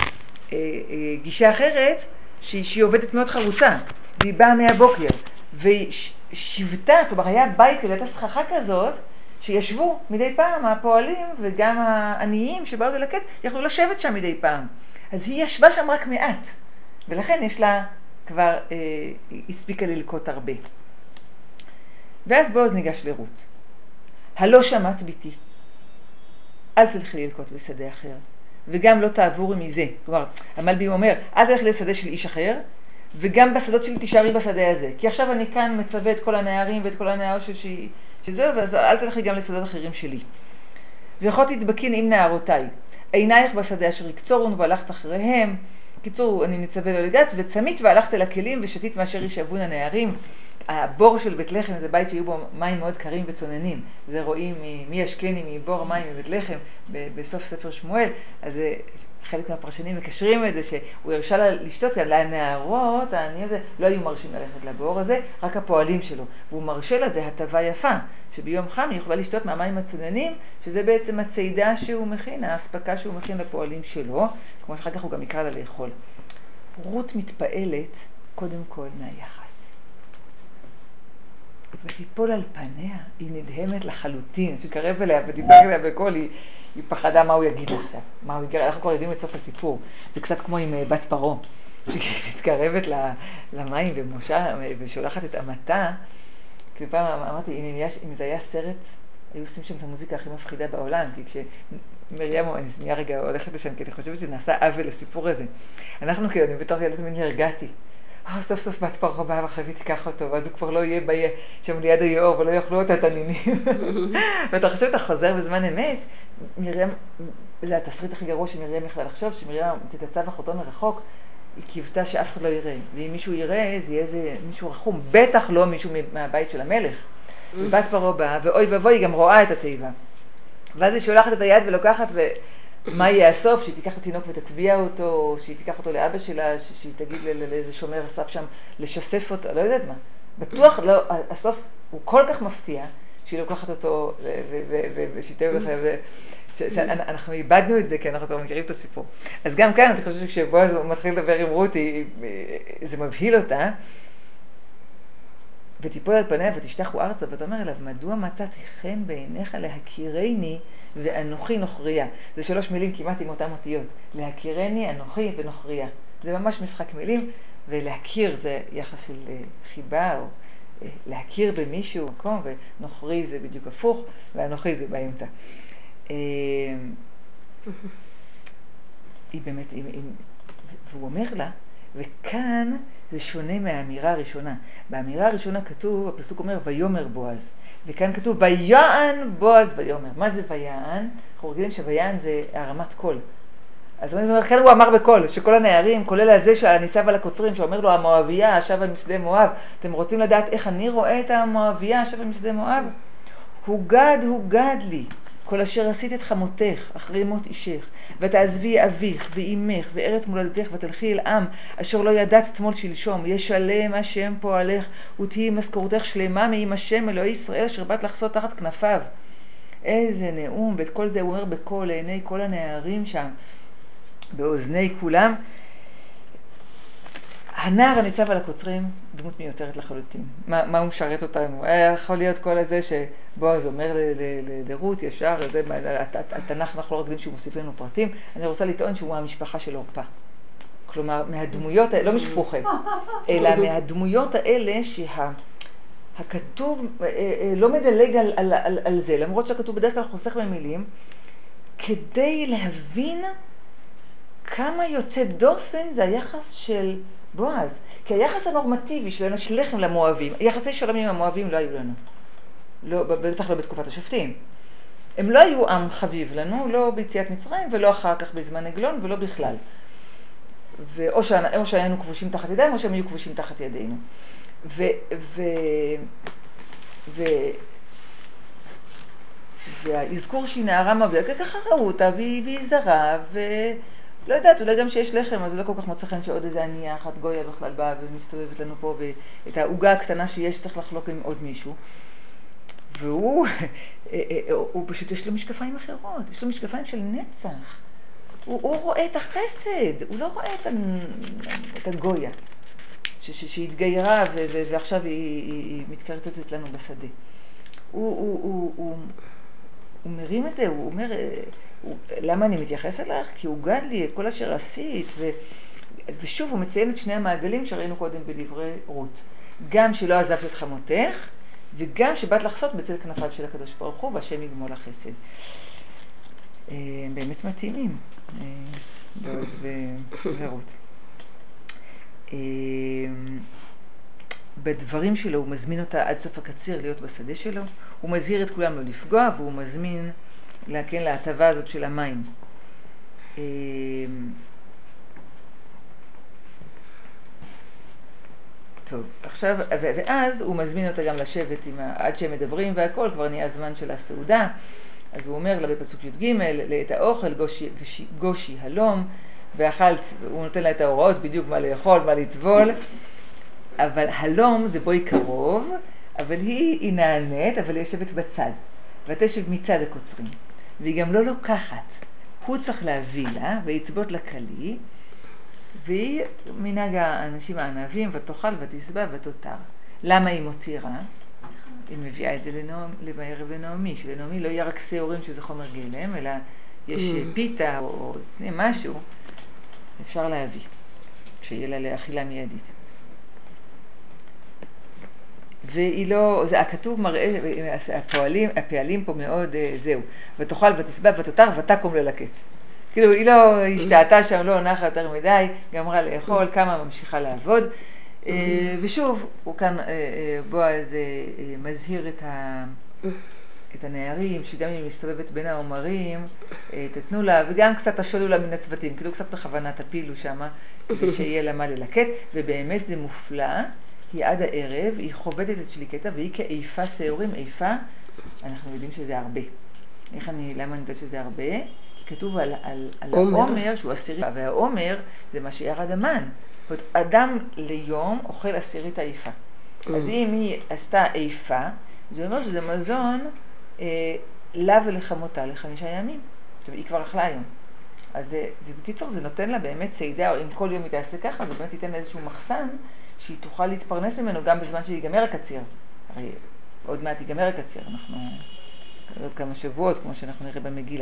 גישה אחרת, שהיא, שהיא עובדת מאוד חרוצה, והיא באה מהבוקר, והיא שבתה, כלומר היה בית כזה, הייתה סככה כזאת, שישבו מדי פעם הפועלים וגם העניים שבאו ללקט, יכלו לשבת שם מדי פעם. אז היא ישבה שם רק מעט, ולכן יש לה כבר, אה, הספיקה ללקוט הרבה. ואז בועז ניגש לרות. הלא שמעת ביתי, אל תלכי ללקוט בשדה אחר, וגם לא תעבורי מזה. כלומר, המלבים אומר, אל תלכי לשדה של איש אחר, וגם בשדות שלי תישארי בשדה הזה. כי עכשיו אני כאן מצווה את כל הנערים ואת כל הנערות שזהו, ואז אל תלכי גם לשדות אחרים שלי. ויכולתי תדבקין עם נערותיי. עינייך בשדה אשר יקצורון והלכת אחריהם. קיצור, אני מצווה לו לגת, וצמית והלכת אל הכלים ושתית מאשר ישאבון הנערים. הבור של בית לחם זה בית שהיו בו מים מאוד קרים וצוננים. זה רואים מי ישקני מבור מים מבית לחם בסוף ספר שמואל. אז חלק מהפרשנים מקשרים את זה שהוא הרשה לה לשתות כאן, לנערות, העניות לא היו מרשים ללכת לבור הזה, רק הפועלים שלו. והוא מרשה לה, זה הטבה יפה, שביום חם היא יכולה לשתות מהמים הצוננים, שזה בעצם הצידה שהוא מכין, ההספקה שהוא מכין לפועלים שלו, כמו שאחר כך הוא גם יקרא לה לאכול. רות מתפעלת קודם כל מהיחס. ותיפול על פניה, היא נדהמת לחלוטין, שתקרב אליה ודיבר אליה בקול, היא, היא פחדה מה הוא יגיד לה עכשיו, מה הוא יגיד, אנחנו כבר יודעים את סוף הסיפור, זה קצת כמו עם בת פרעה, שהיא מתקרבת למים ומושה ושולחת את אמתה, כי פעם אמרתי, אם, יש, אם זה היה סרט, היו עושים שם את המוזיקה הכי מפחידה בעולם, כי כשמרים, אני שנייה רגע הולכת לשם, כי אני חושבת שנעשה עוול לסיפור הזה. אנחנו כאילו, אני בתור ילד תמיד הרגעתי. אה, סוף סוף בת פרעה באה ועכשיו היא תיקח אותו, ואז הוא כבר לא יהיה ביה, שם ליד היאור, ולא יאכלו אותה תנינים. ואתה חושב, אתה חוזר בזמן אמת, מרים, זה התסריט הכי גרוע שמרים יכלה לחשוב, שמרים תתצב אחותו מרחוק, היא קיוותה שאף אחד לא יראה. ואם מישהו יראה, זה יהיה איזה מישהו רחום, בטח לא מישהו מהבית של המלך. ובת פרעה באה, ואוי ובוי, היא גם רואה את התיבה. ואז היא שולחת את היד ולוקחת, ומה יהיה הסוף? שהיא תיקח את התינוק ותטביע אותו, שהיא תיקח אותו לאבא שלה, שהיא תגיד לאיזה שומר אסף שם לשסף אותו, לא יודעת מה. בטוח, לא, הסוף הוא כל כך מפתיע, שהיא לוקחת אותו ושיתהו לך, אנחנו איבדנו את זה, כי אנחנו כבר מכירים את הסיפור. אז גם כאן, אני חושבת שכשבועז מתחיל לדבר עם רותי, זה מבהיל אותה, ותיפול על פניה ותשתחו ארצה, ואתה אומר אליו, מדוע מצאתי חן בעיניך להכירני ואנוכי נוכריה? זה שלוש מילים כמעט עם אותם אותיות. להכירני, אנוכי ונוכריה. זה ממש משחק מילים, ולהכיר זה יחס של חיבה, או להכיר במישהו, מקום, ונוכרי זה בדיוק הפוך, ואנוכי זה באמצע. היא באמת, והוא אומר לה, וכאן זה שונה מהאמירה הראשונה. באמירה הראשונה כתוב, הפסוק אומר, ויומר בועז. וכאן כתוב, ויען בועז ויומר. מה זה ויען? אנחנו רגילים שויען זה הרמת קול. אז לכן הוא אמר בקול, שכל הנערים, כולל הזה שהניצב על הקוצרים, שאומר לו, המואביה, שבה משדה מואב. אתם רוצים לדעת איך אני רואה את המואביה, שבה משדה מואב? הוגד, הוגד לי. כל אשר עשית את חמותך, אחרי מות אישך, ותעזבי אביך ואימך וארץ מולדתך, ותלכי אל עם, אשר לא ידעת תמול שלשום, ישלם השם פועלך, ותהי משכורתך שלמה מעם השם אלוהי ישראל, אשר באת לחסות תחת כנפיו. איזה נאום, ואת כל זה הוא אומר בקול, לעיני כל הנערים שם, באוזני כולם. הנער הניצב על הקוצרים, דמות מיותרת לחלוטין. מה, מה הוא משרת אותנו? היה יכול להיות כל הזה שבועז אומר לרות ישר, זה, התנ"ך אנחנו לא רגילים שהוא מוסיף לנו פרטים, אני רוצה לטעון שהוא המשפחה של אורפה. כלומר, מהדמויות, לא משפוחה, אלא מהדמויות האלה שהכתוב לא מדלג על, על, על, על זה, למרות שהכתוב בדרך כלל חוסך במילים, כדי להבין כמה יוצא דופן זה היחס של בועז. כי היחס הנורמטיבי שלנו יש לחם למואבים. יחסי שלום עם המואבים לא היו לנו. לא, בטח לא בתקופת השופטים. הם לא היו עם חביב לנו, לא ביציאת מצרים ולא אחר כך בזמן עגלון ולא בכלל. ואו או שהיינו כבושים תחת ידיים או שהם היו כבושים תחת ידינו. ו... ו... ו... והאזכור שהיא נערה מביה, ככה ראו אותה והיא זרה ו... לא יודעת, אולי גם שיש לחם, אז זה לא כל כך מוצא חן שעוד איזה ענייה אחת גויה בכלל באה ומסתובבת לנו פה, ואת העוגה הקטנה שיש צריך לחלוק עם עוד מישהו. והוא, הוא פשוט יש לו משקפיים אחרות, יש לו משקפיים של נצח. הוא, הוא רואה את החסד, הוא לא רואה את, את הגויה, ש, ש, שהתגיירה ו, ו, ועכשיו היא, היא, היא מתקרטטת לנו בשדה. הוא, הוא, הוא, הוא, הוא מרים את זה, הוא אומר... למה אני מתייחס אליך? כי הוא גד לי את כל אשר עשית, ו... ושוב הוא מציין את שני המעגלים שראינו קודם בדברי רות. גם שלא עזבת את חמותך, וגם שבאת לחסות בצל כנפיו של הקדוש ברוך הוא, והשם יגמול החסד. באמת מתאימים, בועז ורות. בדברים שלו הוא מזמין אותה עד סוף הקציר להיות בשדה שלו, הוא מזהיר את כולם לא לפגוע, והוא מזמין להכן להטבה הזאת של המים. טוב, עכשיו, ואז הוא מזמין אותה גם לשבת עם, עד שהם מדברים והכל, כבר נהיה הזמן של הסעודה, אז הוא אומר לה בפסוק י"ג, את האוכל גושי, גושי, גושי הלום, ואכלת, הוא נותן לה את ההוראות בדיוק מה לאכול, מה לטבול, אבל הלום זה בואי קרוב, אבל היא, היא נענית, אבל היא יושבת בצד, ותשב מצד הקוצרים, והיא גם לא לוקחת, הוא צריך להביא לה, ויצבות לה כלי, והיא מנהג האנשים הענבים, ותאכל ותשבע ותותר. למה היא מותירה? היא מביאה את זה בערב לנעמי, שלנעמי לא יהיה רק שעורים שזה חומר גלם, אלא יש פיתה או צנה משהו, אפשר להביא, שיהיה לה לאכילה מיידית. והיא לא, זה הכתוב מראה, הפועלים, הפעלים פה מאוד, זהו, ותאכל ותשבע ותותר ותקום ללקט. כאילו היא לא השתעתה שם, לא נחה יותר מדי, גמרה לאכול, כמה ממשיכה לעבוד. ושוב, הוא כאן, בועז מזהיר את, ה, את הנערים, שגם אם היא מסתובבת בין העומרים, תתנו לה, וגם קצת תשאלו לה מן הצוותים, כאילו קצת בכוונה תפילו שם, כדי שיהיה לה מה ללקט, ובאמת זה מופלא, היא עד הערב, היא חובטת את שליקטה, והיא כאיפה שעורים, איפה, אנחנו יודעים שזה הרבה. איך אני, למה אני יודעת שזה הרבה? כי כתוב על, על, על העומר, שהוא עשירי, והעומר זה מה שירד המן. זאת אומרת, אדם ליום אוכל עשירית האיפה. אז אם היא עשתה איפה, זה אומר שזה מזון אה, לה ולחמותה לחמישה ימים. זאת אומרת, היא כבר אכלה היום. אז זה, זה בקיצור, זה נותן לה באמת צעידה, או אם כל יום היא תעשה ככה, זה באמת ייתן לה איזשהו מחסן, שהיא תוכל להתפרנס ממנו גם בזמן שיגמר הקציר. הרי עוד מעט ייגמר הקציר, אנחנו עוד כמה שבועות, כמו שאנחנו נראה במגילה.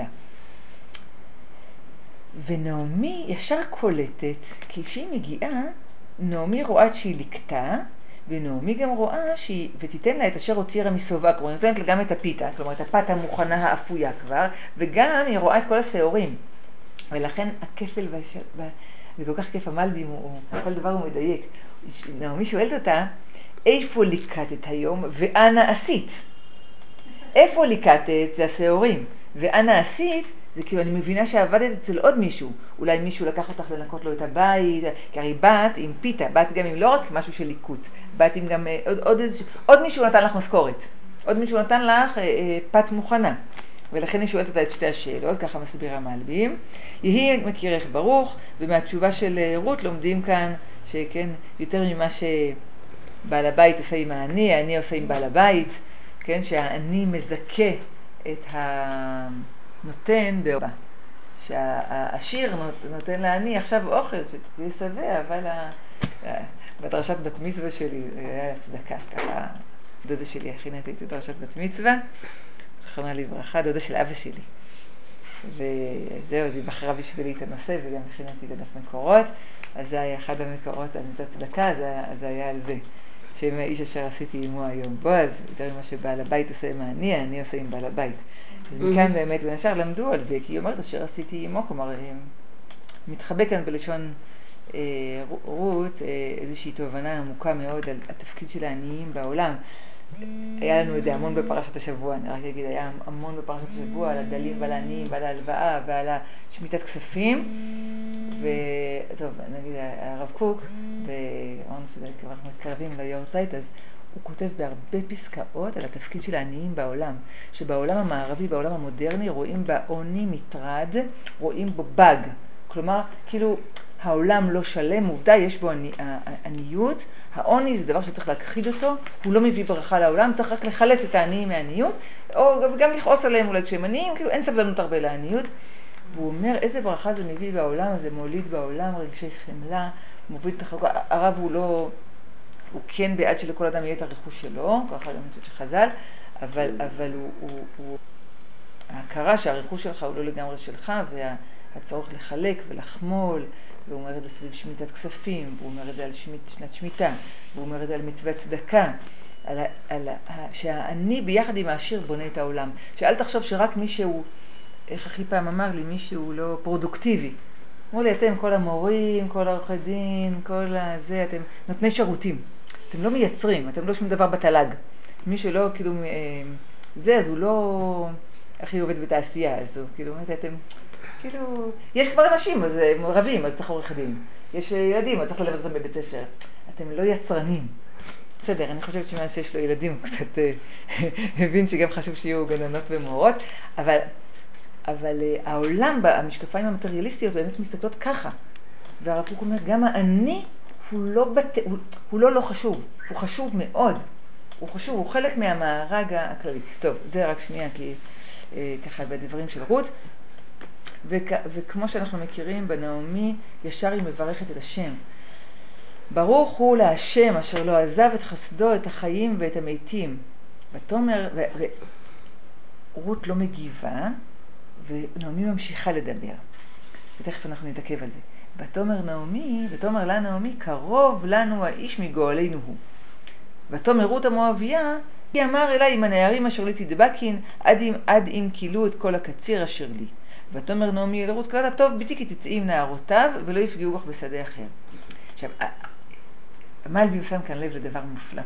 ונעמי ישר קולטת, כי כשהיא מגיעה, נעמי רואה שהיא לקטה, ונעמי גם רואה שהיא, ותיתן לה את אשר הותירה מסובה, כלומר, היא נותנת לה גם את הפיתה, כלומר, את הפת המוכנה האפויה כבר, וגם היא רואה את כל השעורים. ולכן הכפל, והש... זה כל כך כיף המלבים, הוא, כל דבר הוא מדייק. נעמי שואלת אותה, איפה ליקטת היום ואנה עשית? איפה ליקטת? זה השעורים. ואנה עשית? זה כאילו אני מבינה שעבדת אצל עוד מישהו. אולי מישהו לקח אותך לנקות לו את הבית, כי הרי באת עם פיתה, באת גם עם לא רק משהו של ליקוט, באת עם גם עוד, עוד, עוד מישהו נתן לך משכורת, עוד מישהו נתן לך אה, אה, פת מוכנה. ולכן היא שואלת אותה את שתי השאלות, ככה מסבירה מלבים. יהי מכירך ברוך, ומהתשובה של רות לומדים כאן, שכן, יותר ממה שבעל הבית עושה עם העני, העני עושה עם בעל הבית, כן, שהעני מזכה את הנותן באובה. שהעשיר נותן לעני עכשיו אוכל, שתהיה שבע, אבל בדרשת בת מצווה שלי, זה היה צדקה, ככה דודה שלי הכינה את דרשת בת מצווה, זכרונה לברכה, דודה של אבא שלי. וזהו, אז היא בחרה בשבילי את הנושא, וגם הכינתי לדף מקורות, אז זה היה אחד המקורות על מצוות צדקה, אז זה היה על זה, שם האיש אשר עשיתי עמו היום. בועז, יותר ממה שבעל הבית עושה עם העני, אני עושה עם בעל הבית. אז מכאן באמת, בין השאר למדו על זה, כי היא אומרת אשר עשיתי עמו, כלומר, מתחבא כאן בלשון אה, רות, אה, איזושהי תובנה עמוקה מאוד על התפקיד של העניים בעולם. היה לנו את זה המון בפרשת השבוע, אני רק אגיד, היה המון בפרשת השבוע על הדלים ועל העניים ועל ההלוואה ועל שמיטת כספים. וטוב, נגיד הרב קוק, ואמרנו שזה כבר אנחנו מתקרבים ליורצייט, אז הוא כותב בהרבה פסקאות על התפקיד של העניים בעולם, שבעולם המערבי, בעולם המודרני, רואים בעוני מטרד, רואים בו בג. כלומר, כאילו, העולם לא שלם, עובדה, יש בו עני, עניות, העוני זה דבר שצריך להכחיד אותו, הוא לא מביא ברכה לעולם, צריך רק לחלץ את העניים מהעניות, או גם לכעוס עליהם אולי כשהם עניים, כאילו אין סבלנות הרבה לעניות. והוא אומר, איזה ברכה זה מביא בעולם, זה מוליד בעולם רגשי חמלה, מוביל את החלוקה, הרב הוא לא, הוא כן בעד שלכל אדם יהיה את הרכוש שלו, ככה גם מצוות שחז"ל, אבל, אבל הוא, הוא, הוא, ההכרה שהרכוש שלך הוא לא לגמרי שלך, והצורך לחלק ולחמול, והוא אומר את זה סביב שמיטת כספים, והוא אומר את זה על שמית, שנת שמיטה, והוא אומר את זה על מצוות צדקה, על, על, שהאני ביחד עם העשיר בונה את העולם. שאל תחשוב שרק מי שהוא, איך הכי פעם אמר לי, מי שהוא לא פרודוקטיבי. אמרו לי, אתם כל המורים, כל העורכי דין, כל הזה, אתם נותני שירותים. אתם לא מייצרים, אתם לא שום דבר בתל"ג. מי שלא, כאילו, זה, אז הוא לא, הכי עובד בתעשייה, אז הוא, כאילו, אתם, כאילו, יש כבר אנשים, אז הם רבים, אז צריך עורך דין. יש ילדים, אז צריך ללמד אותם בבית ספר. אתם לא יצרנים. בסדר, אני חושבת שמאז שיש לו ילדים הוא קצת מבין שגם חשוב שיהיו גננות ומורות, אבל, אבל העולם, המשקפיים המטריאליסטיות באמת מסתכלות ככה. והרב קוק אומר, גם האני הוא לא, בת... הוא, הוא לא לא חשוב, הוא חשוב מאוד. הוא חשוב, הוא חלק מהמארג הכללי. טוב, זה רק שנייה, כי אה, ככה בדברים של רות. וכ... וכמו שאנחנו מכירים בנעמי, ישר היא מברכת את השם. ברוך הוא להשם אשר לא עזב את חסדו, את החיים ואת המתים. ותאמר, ו... ו... רות לא מגיבה, ונעמי ממשיכה לדבר. ותכף אנחנו נתעכב על זה. ותאמר נעמי, ותאמר לה נעמי, קרוב לנו האיש מגואלנו הוא. ותאמר רות המואביה, היא אמר אליי, עם הנערים אשר לי תדבקין, עד אם, עד אם קילו את כל הקציר אשר לי. ותאמר נעמי אל רות, קלטה טוב, ביתי כי תצאי עם נערותיו, ולא יפגעו בך בשדה אחר. עכשיו, המלבים שם כאן לב לדבר מופלא.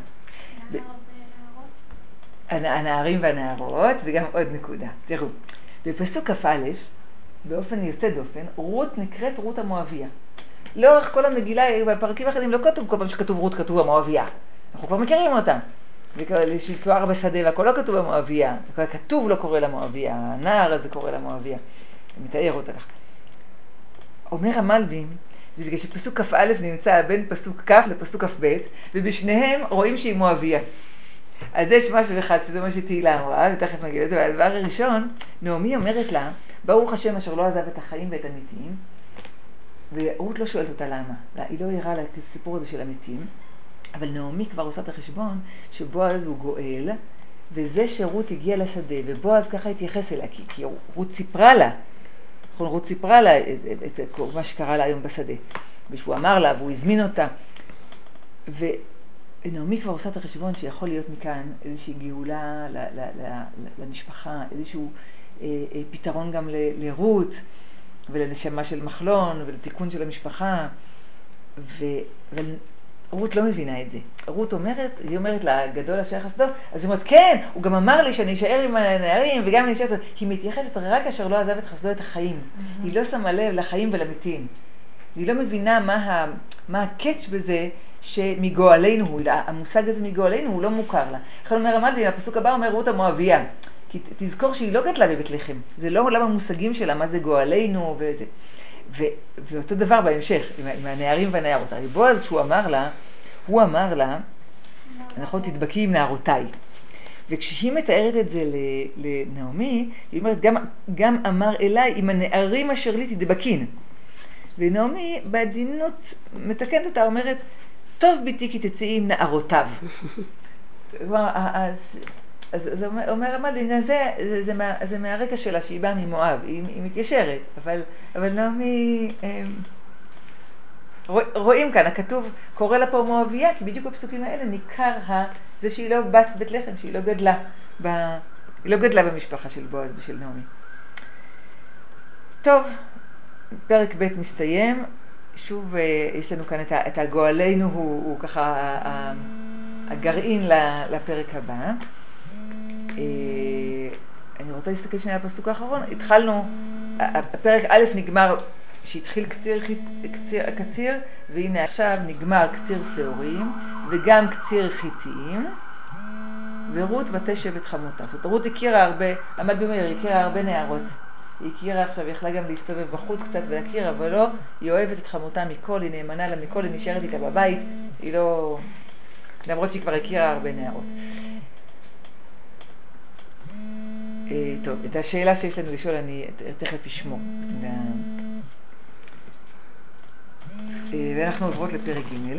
הנערים והנערות, וגם עוד נקודה. תראו, בפסוק כ"א, באופן יוצא דופן, רות נקראת רות המואביה. לאורך כל המגילה, בפרקים האחרים לא כתוב, כל פעם שכתוב רות כתוב המואביה. אנחנו כבר מכירים אותה. שתואר בשדה והכל לא כתוב המואביה. כתוב לא קורא למואביה, הנער הזה קורא למואביה. הוא מתאר אותה כך. אומר המלבים, זה בגלל שפסוק כ"א נמצא בין פסוק כ' לפסוק כ"ב, ובשניהם רואים שהיא מואביה. אז יש משהו אחד, שזה מה שתהילה אמרה, ותכף נגיד לזה, והדבר הראשון, נעמי אומרת לה, ברוך השם אשר לא עזב את החיים ואת המתים, ורות לא שואלת אותה למה, לה, היא לא הראה לה את הסיפור הזה של המתים, אבל נעמי כבר עושה את החשבון שבועז הוא גואל, וזה שרות הגיע לשדה, ובועז ככה התייחס אליה, כי, כי רות סיפרה לה, רות סיפרה לה את, את, את, את מה שקרה לה היום בשדה, ושהוא אמר לה, והוא הזמין אותה, ו... נעמי כבר עושה את החשבון שיכול להיות מכאן איזושהי גאולה ל- ל- ל- למשפחה, איזשהו אה, אה, פתרון גם ל- לרות ולנשמה של מחלון ולתיקון של המשפחה. ו- ורות לא מבינה את זה. רות אומרת, היא אומרת לה, גדול אשר חסדו, אז היא אומרת, כן, הוא גם אמר לי שאני אשאר עם הנערים וגם אני אשאר, היא מתייחסת רק אשר לא עזב את חסדו את החיים. Mm-hmm. היא לא שמה לב לחיים ולמתים. היא לא מבינה מה, ה- מה הקאץ' בזה, שמגואלנו הוא, המושג הזה מגואלנו הוא לא מוכר לה. איך אומר המלבי, הפסוק הבא אומר רות המואביה, כי תזכור שהיא לא גדלה בבית לחם, זה לא עולם המושגים שלה, מה זה גואלנו וזה. ו, ואותו דבר בהמשך, עם, עם הנערים והנערות. הרי בועז כשהוא אמר לה, הוא אמר לה, נכון, תדבקי עם נערותיי. וכשהיא מתארת את זה לנעמי, היא אומרת, גם, גם אמר אליי, עם הנערים אשר לי תדבקין. ונעמי בעדינות מתקנת אותה, אומרת, טוב ביתי כי תצאי עם נערותיו. אז, אז, אז אומר המלבין, זה, זה, זה, מה, זה מהרקע שלה שהיא באה ממואב, היא, היא מתיישרת, אבל, אבל נעמי, רואים כאן, הכתוב קורא לה פה מואביה, כי בדיוק בפסוקים האלה ניכר זה שהיא לא בת בית לחם, שהיא לא גדלה, ב, היא לא גדלה במשפחה של בועז ושל נעמי. טוב, פרק ב' מסתיים. שוב, יש לנו כאן את הגואלנו, הוא, הוא ככה הגרעין לפרק הבא. אני רוצה להסתכל שנייה על הפסוק האחרון. התחלנו, הפרק א' נגמר, שהתחיל קציר, קציר, קציר, והנה עכשיו נגמר קציר שעורים, וגם קציר חיתיים, ורות ותשב את חמותה. זאת אומרת, רות הכירה הרבה, המלבי אומר, היא הכירה הרבה נערות. היא הכירה עכשיו, היא יכלה גם להסתובב בחוץ קצת ולהכיר, אבל לא, היא אוהבת את חמותה מכל, היא נאמנה לה מכל, היא נשארת איתה בבית, היא לא... למרות שהיא כבר הכירה הרבה נערות. טוב, את השאלה שיש לנו לשאול אני תכף אשמור. ואנחנו עוברות לפרק ג'.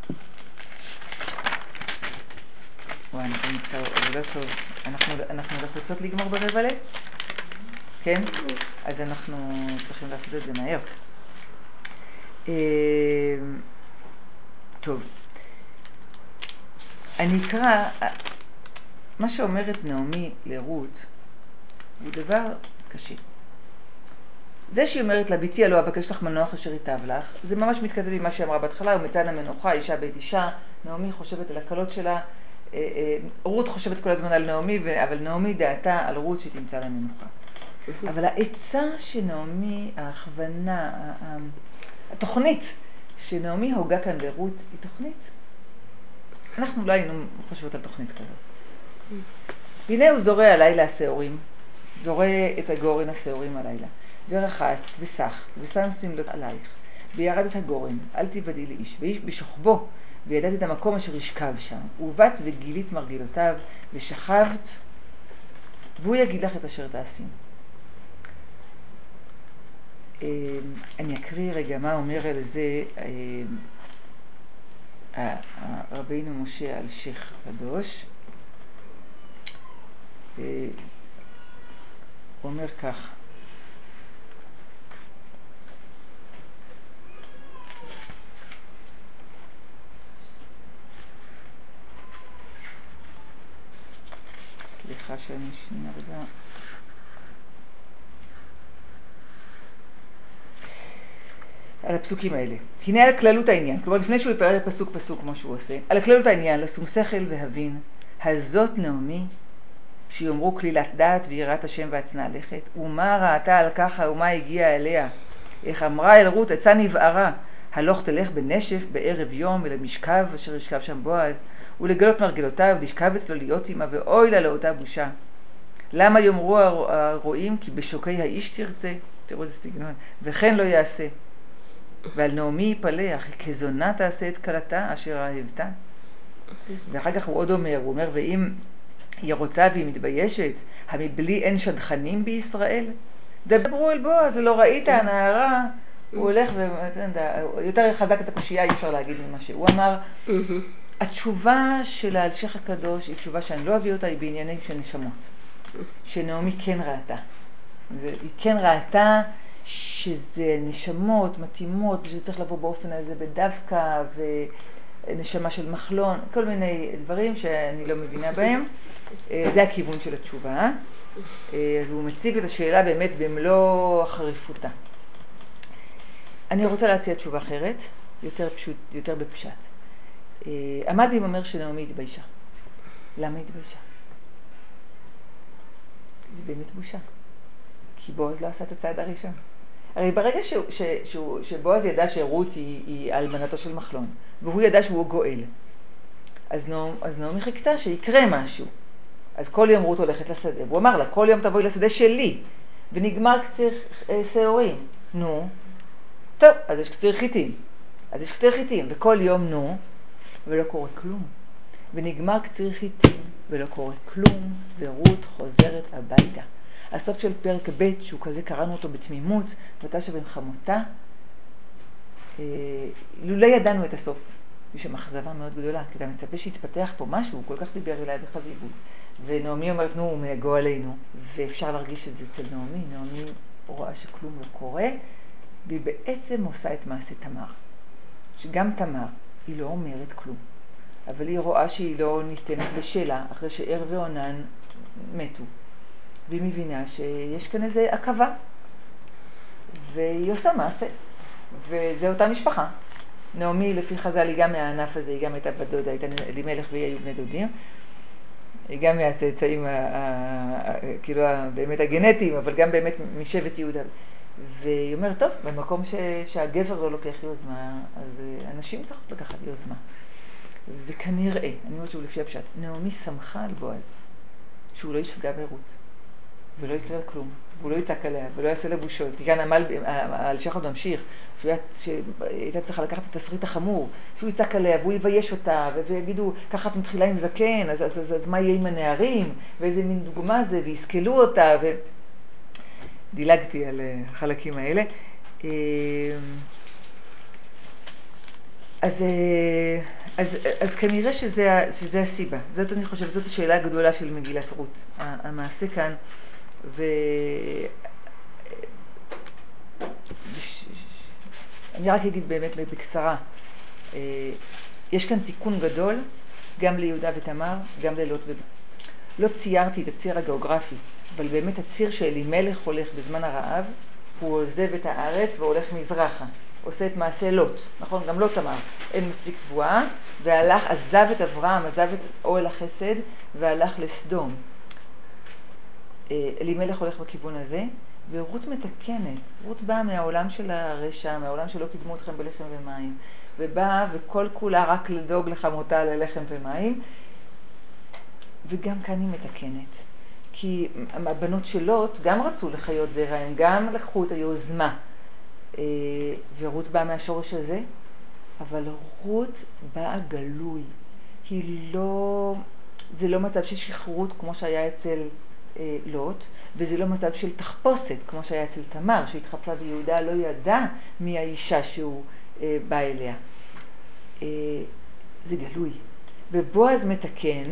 וואי, אנחנו נקצר, זה לא טוב. אנחנו רוצות לגמור ברבע ל? כן? אז אנחנו צריכים לעשות את זה מהר. טוב. אני אקרא, מה שאומרת נעמי לרות הוא דבר קשה. זה שהיא אומרת לה, ביתי הלא אבקש לך מנוח אשר ייטב לך, זה ממש מתכתב עם מה שהיא אמרה בהתחלה, ומצאן המנוחה, אישה בית אישה, נעמי חושבת על הקלות שלה, רות חושבת כל הזמן על נעמי, אבל נעמי דעתה על רות שתמצא לה מנוחה. אבל העצה שנעמי, ההכוונה, התוכנית שנעמי הוגה כאן לרות, היא תוכנית אנחנו לא היינו חושבות על תוכנית כזאת. והנה הוא זורע הלילה השעורים, זורע את הגורן השעורים הלילה, ורחצת וסחת ושם שמלות עלייך, וירד את הגורן, אל תיבדי לאיש, ואיש בשוכבו, וידעת את המקום אשר ישכב שם, ובאת וגילית מרגילותיו, ושכבת, והוא יגיד לך את אשר תעשים. אני אקריא רגע מה אומר על זה רבינו משה אלשיך קדוש. הוא אומר כך: סליחה שאני שנייה רגע. על הפסוקים האלה. הנה על כללות העניין, כלומר לפני שהוא יפרר פסוק פסוק כמו שהוא עושה, על כללות העניין, לשום שכל והבין, הזאת נעמי, שיאמרו כלילת דעת ויראת השם והצנע לכת, ומה ראתה על ככה ומה הגיעה אליה, איך אמרה אל רות עצה נבערה, הלוך תלך בנשף בערב יום ולמשכב אשר ישכב שם בועז, ולגלות מרגלותיו, לשכב אצלו להיות עמה, ואוי לה לאותה בושה. למה יאמרו הרועים? כי בשוקי האיש תרצה, תראו איזה סגנון, וכן לא יעשה. ועל נעמי יפלח, כזונה תעשה את כלתה אשר אהבתה. ואחר כך הוא עוד אומר, הוא אומר, ואם היא רוצה והיא מתביישת, המבלי אין שדכנים בישראל? דברו אל בועז, לא ראית הנערה, הוא הולך ויותר חזק את הקושייה, אי אפשר להגיד ממה שהוא אמר. התשובה של האלשיך הקדוש היא תשובה שאני לא אביא אותה, היא בעניינים של נשמות. שנעמי כן ראתה. והיא כן ראתה שזה נשמות מתאימות, ושצריך לבוא באופן הזה בדווקא, ונשמה של מחלון, כל מיני דברים שאני לא מבינה בהם. זה הכיוון של התשובה. אז הוא מציג את השאלה באמת במלוא החריפותה. אני רוצה להציע תשובה אחרת, יותר פשוט, יותר בפשט. המלבים אומר שנעמי התביישה. למה התביישה? זה באמת בושה. כי בועז לא עשה את הצעד הראשון. הרי ברגע ש, ש, ש, שבועז ידע שרות היא, היא אלמנתו של מחלון, והוא ידע שהוא גואל, אז, נעמי, אז נעמי חיכתה שיקרה משהו. אז כל יום רות הולכת לשדה, והוא אמר לה, כל יום תבואי לשדה שלי, ונגמר קציר שעורים. נו, טוב, אז יש קציר חיטים. אז יש קציר חיטים, וכל יום נו, ולא קורה כלום. ונגמר קציר חיטים, ולא קורה כלום, ורות חוזרת הביתה. הסוף של פרק ב' שהוא כזה קראנו אותו בתמימות, ותשב עם חמותה, אה, לא ידענו את הסוף. יש מחזבה מאוד גדולה, כי אתה מצפה שהתפתח פה משהו, הוא כל כך דיבר אליי בחביבות. ונעמי אומרת, נו, הוא מייגו עלינו, ואפשר להרגיש את זה אצל נעמי. נעמי רואה שכלום לא קורה, והיא בעצם עושה את מעשה תמר. שגם תמר, היא לא אומרת כלום, אבל היא רואה שהיא לא ניתנת לשאלה, אחרי שער ועונן מתו. והיא מבינה שיש כאן איזה עקבה, והיא עושה מעשה, וזה אותה משפחה. נעמי, לפי חז"ל, היא גם מהענף הזה, היא גם הייתה בת דודה, הייתה אלימלך והיא היו בני דודים. היא גם מהצאצאים, כאילו, באמת הגנטיים, אבל גם באמת משבט יהודה. והיא אומרת, טוב, במקום ש, שהגבר לא לוקח יוזמה, אז אנשים צריכות לקחת יוזמה. וכנראה, אני אומרת שהוא לפי הפשט, נעמי שמחה על בועז, שהוא לא ישפגע ברות. ולא יקרה כלום, והוא לא יצעק עליה, ולא יעשה לה בושות. כי כאן האלשיך עוד ממשיך, שהייתה צריכה לקחת את התסריט החמור, שהוא יצעק עליה, והוא יבייש אותה, ויגידו, ככה את מתחילה עם זקן, אז, אז, אז, אז מה יהיה עם הנערים, ואיזה מין דוגמה זה, ויסכלו אותה, ודילגתי על החלקים האלה. אז, אז, אז כנראה שזה, שזה הסיבה. זאת אני חושבת, זאת השאלה הגדולה של מגילת רות. המעשה כאן, ואני רק אגיד באמת בקצרה, יש כאן תיקון גדול גם ליהודה ותמר, גם ללוט ובן. לא ציירתי את הציר הגיאוגרפי, אבל באמת הציר שאלימלך הולך בזמן הרעב, הוא עוזב את הארץ והולך מזרחה, עושה את מעשה לוט, נכון? גם לא תמר, אין מספיק תבואה, והלך, עזב את אברהם, עזב את אוהל החסד, והלך לסדום. אלימלך הולך בכיוון הזה, ורות מתקנת. רות באה מהעולם של הרשע, מהעולם שלא קידמו אתכם בלחם ומים, ובאה וכל כולה רק לדאוג לחמותה ללחם ומים, וגם כאן היא מתקנת. כי הבנות של לוט גם רצו לחיות זרע, הם גם לקחו את היוזמה. ורות באה מהשורש הזה, אבל רות באה גלוי. היא לא, זה לא מצב של שחרות כמו שהיה אצל אה, לוט, וזה לא מצב של תחפושת כמו שהיה אצל תמר, שהתחפשה ויהודה לא ידע מי האישה שהוא אה, בא אליה. אה, זה גלוי. ובועז מתקן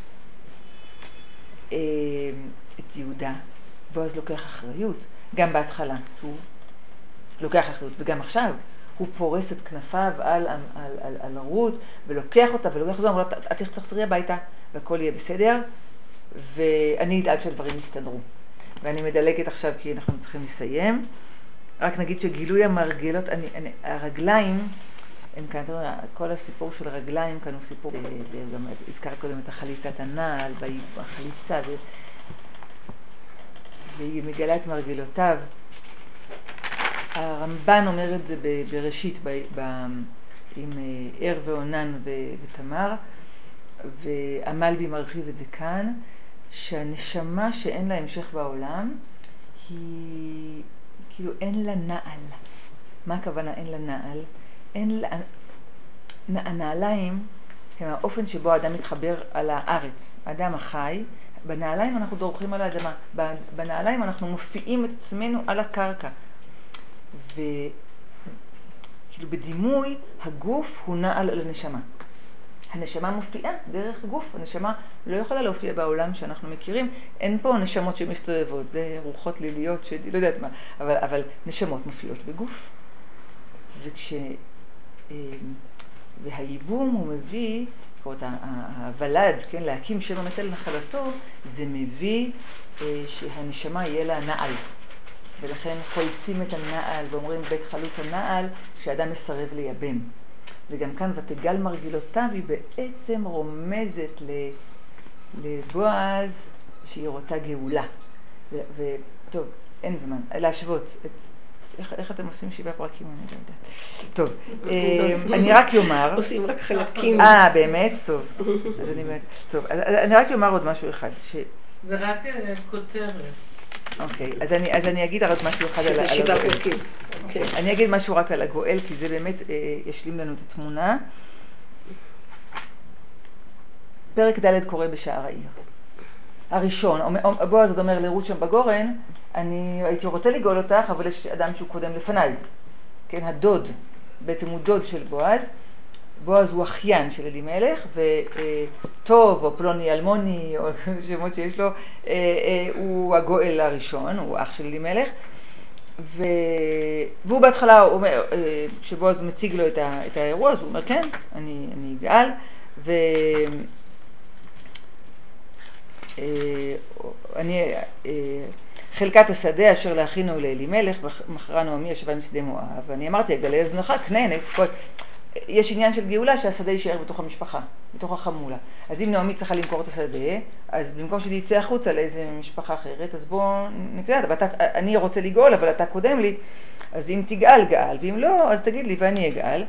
אה, את יהודה. בועז לוקח אחריות, גם בהתחלה, שהוא לוקח אחריות, וגם עכשיו. הוא פורס את כנפיו על, על, על, על רות, ולוקח אותה, ולוקח אותה, ואומר, את תחזרי הביתה, והכל יהיה בסדר, ואני אדאג שהדברים יסתדרו. ואני מדלגת עכשיו, כי אנחנו צריכים לסיים. רק נגיד שגילוי המרגלות, אני, אני, הרגליים, הם כאן, כל הסיפור של הרגליים כאן הוא סיפור, זה, זה גם, הזכרת קודם את החליצת הנעל, החליצה, ו, והיא מגלה את מרגלותיו. הרמב"ן אומר את זה בראשית, ב, ב, עם ער ועונן ותמר, והמלבי מרחיב את זה כאן, שהנשמה שאין לה המשך בעולם, היא כאילו אין לה נעל. מה הכוונה אין לה נעל? אין לה... הנעליים הם האופן שבו האדם מתחבר על הארץ. האדם החי, בנעליים אנחנו דורכים על האדמה, בנעליים אנחנו מופיעים את עצמנו על הקרקע. וכאילו בדימוי הגוף הוא נעל על הנשמה. הנשמה מופיעה דרך גוף, הנשמה לא יכולה להופיע בעולם שאנחנו מכירים, אין פה נשמות שמסתובבות, זה רוחות ליליות שאני לא יודעת מה, אבל, אבל נשמות מופיעות בגוף. וכש... והייבום הוא מביא, זאת אומרת, הוולד, כן, להקים שם המת על נחלתו, זה מביא שהנשמה יהיה לה נעל. ולכן חולצים את הנעל ואומרים בית חלוץ הנעל כשאדם מסרב לייבם. וגם כאן ותגל מרגלותיו היא בעצם רומזת לבועז שהיא רוצה גאולה. וטוב, אין זמן, להשוות. את, איך, איך אתם עושים שבעה פרקים? אני לא יודעת. טוב, אני רק יאמר... עושים רק חלקים. אה, באמת? טוב. אז אני באמת... טוב, אז אני רק יאמר עוד משהו אחד. זה רק כותרת. אוקיי, אז אני, אז אני אגיד רק משהו אחד על הגואל. שזה שבעה פרקים. אני אגיד משהו רק על הגואל, כי זה באמת אה, ישלים לנו את התמונה. פרק ד' קורא בשער העיר. הראשון, בועז עוד אומר לרות שם בגורן, אני הייתי רוצה לגאול אותך, אבל יש אדם שהוא קודם לפניי. כן, הדוד, בעצם הוא דוד של בועז. בועז הוא אחיין של אלימלך, וטוב או פלוני אלמוני, או שמות שיש לו, הוא הגואל הראשון, הוא אח של אלימלך. והוא בהתחלה אומר, כשבועז מציג לו את האירוע, אז הוא אומר, כן, אני, אני גאל, ואני, חלקת השדה אשר להכינו לאלימלך, מכרה נעמי ישבה משדה מואב, ואני אמרתי, אגלה הזנחה, קנה, נקפות. יש עניין של גאולה שהשדה יישאר בתוך המשפחה, בתוך החמולה. אז אם נעמי צריכה למכור את השדה, אז במקום שהיא יצא החוצה לאיזה משפחה אחרת, אז בוא נקלט, אני רוצה לגאול, אבל אתה קודם לי, אז אם תגאל, גאל, ואם לא, אז תגיד לי ואני אגאל.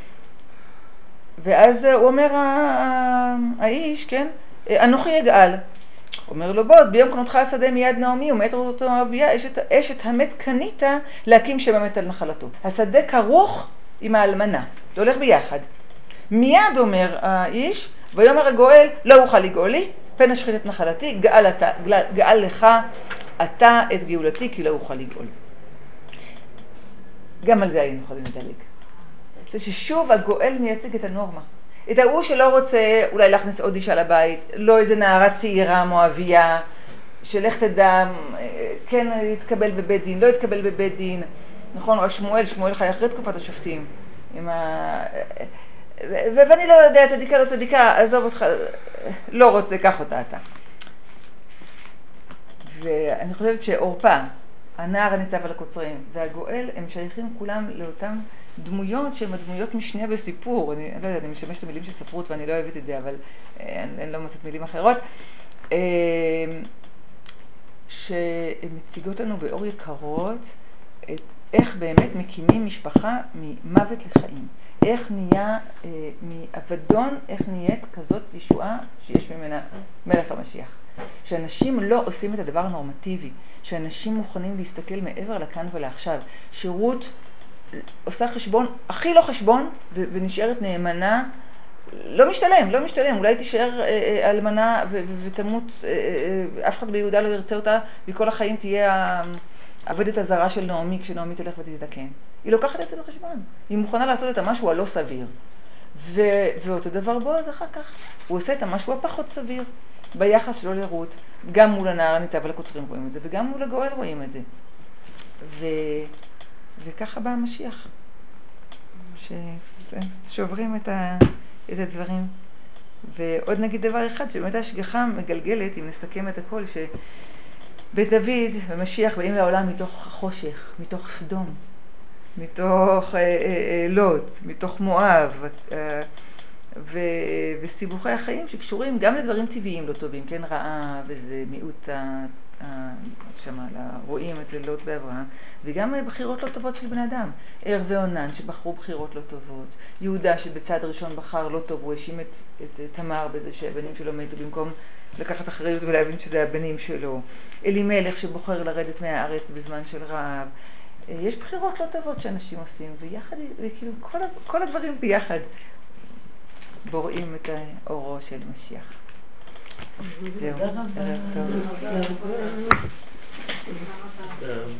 ואז הוא אומר, האיש, כן, אנוכי אגאל. אומר לו, בוז, ביום קנותך השדה מיד נעמי, ומאת אותו אביה, אשת, אשת המת קנית להקים שם המת על נחלתו. השדה כרוך עם האלמנה, זה הולך ביחד. מיד אומר האיש, ויאמר הגואל, לא אוכל לגאול לי, פן אשחית את נחלתי, גאל, אתה, גאל לך אתה את גאולתי, כי לא אוכל לגאול. גם על זה היינו יכולים לדלג. זה ששוב הגואל מייצג את הנורמה. את ההוא שלא רוצה אולי להכניס עוד אישה לבית, לא איזה נערה צעירה מואביה, שלך תדע, כן יתקבל בבית דין, לא יתקבל בבית דין. נכון, או שמואל, שמואל חי אחרי תקופת השופטים. עם ה... ואני לא יודע, צדיקה לא צדיקה, עזוב אותך, לא רוצה, קח אותה אתה. ואני חושבת שאורפה, הנער הניצב על הקוצרים, והגואל, הם שייכים כולם לאותם דמויות שהן הדמויות משנה בסיפור. אני, אני לא יודעת, אני משתמשת במילים של ספרות ואני לא אוהבת את זה, אבל אני, אני לא מוצאת מילים אחרות. שמציגות לנו באור יקרות את איך באמת מקימים משפחה ממוות לחיים. איך נהיה, אה, מאבדון, איך נהיית כזאת ישועה שיש ממנה מלך המשיח. שאנשים לא עושים את הדבר הנורמטיבי, שאנשים מוכנים להסתכל מעבר לכאן ולעכשיו. שירות עושה חשבון, הכי לא חשבון, ו- ונשארת נאמנה, לא משתלם, לא משתלם, אולי תישאר אה, אה, אלמנה ו- ו- ותמות, אה, אה, אף אחד ביהודה לא ירצה אותה, וכל החיים תהיה העבדת הזרה של נעמי, כשנעמי תלך ותזדקן. היא לוקחת את זה בחשבון, היא מוכנה לעשות את המשהו הלא סביר. ו- ואותו דבר בו, אז אחר כך, הוא עושה את המשהו הפחות סביר, ביחס שלו לרות, גם מול הנער הניצב ולקוצרים רואים את זה, וגם מול הגואל רואים את זה. ו... וככה בא המשיח, ששוברים את, ה... את הדברים. ועוד נגיד דבר אחד, שבאמת ההשגחה מגלגלת, אם נסכם את הכל, שבית דוד ומשיח באים לעולם מתוך חושך, מתוך סדום, מתוך אה, אה, לוט, מתוך מואב, אה, ו... וסיבוכי החיים שקשורים גם לדברים טבעיים לא טובים, כן, רעה וזה מיעוט ה... שמה, רואים את זה לוט באברהם, וגם בחירות לא טובות של בני אדם. ער ועונן שבחרו בחירות לא טובות, יהודה שבצד ראשון בחר לא טוב, הוא האשים את, את, את תמר בזה שהבנים שלו מתו במקום לקחת אחריות ולהבין שזה הבנים שלו, אלימלך שבוחר לרדת מהארץ בזמן של רעב. יש בחירות לא טובות שאנשים עושים, ויחד, וכאילו כל, כל הדברים ביחד בוראים את האורו של משיח. זהו, ערב טוב.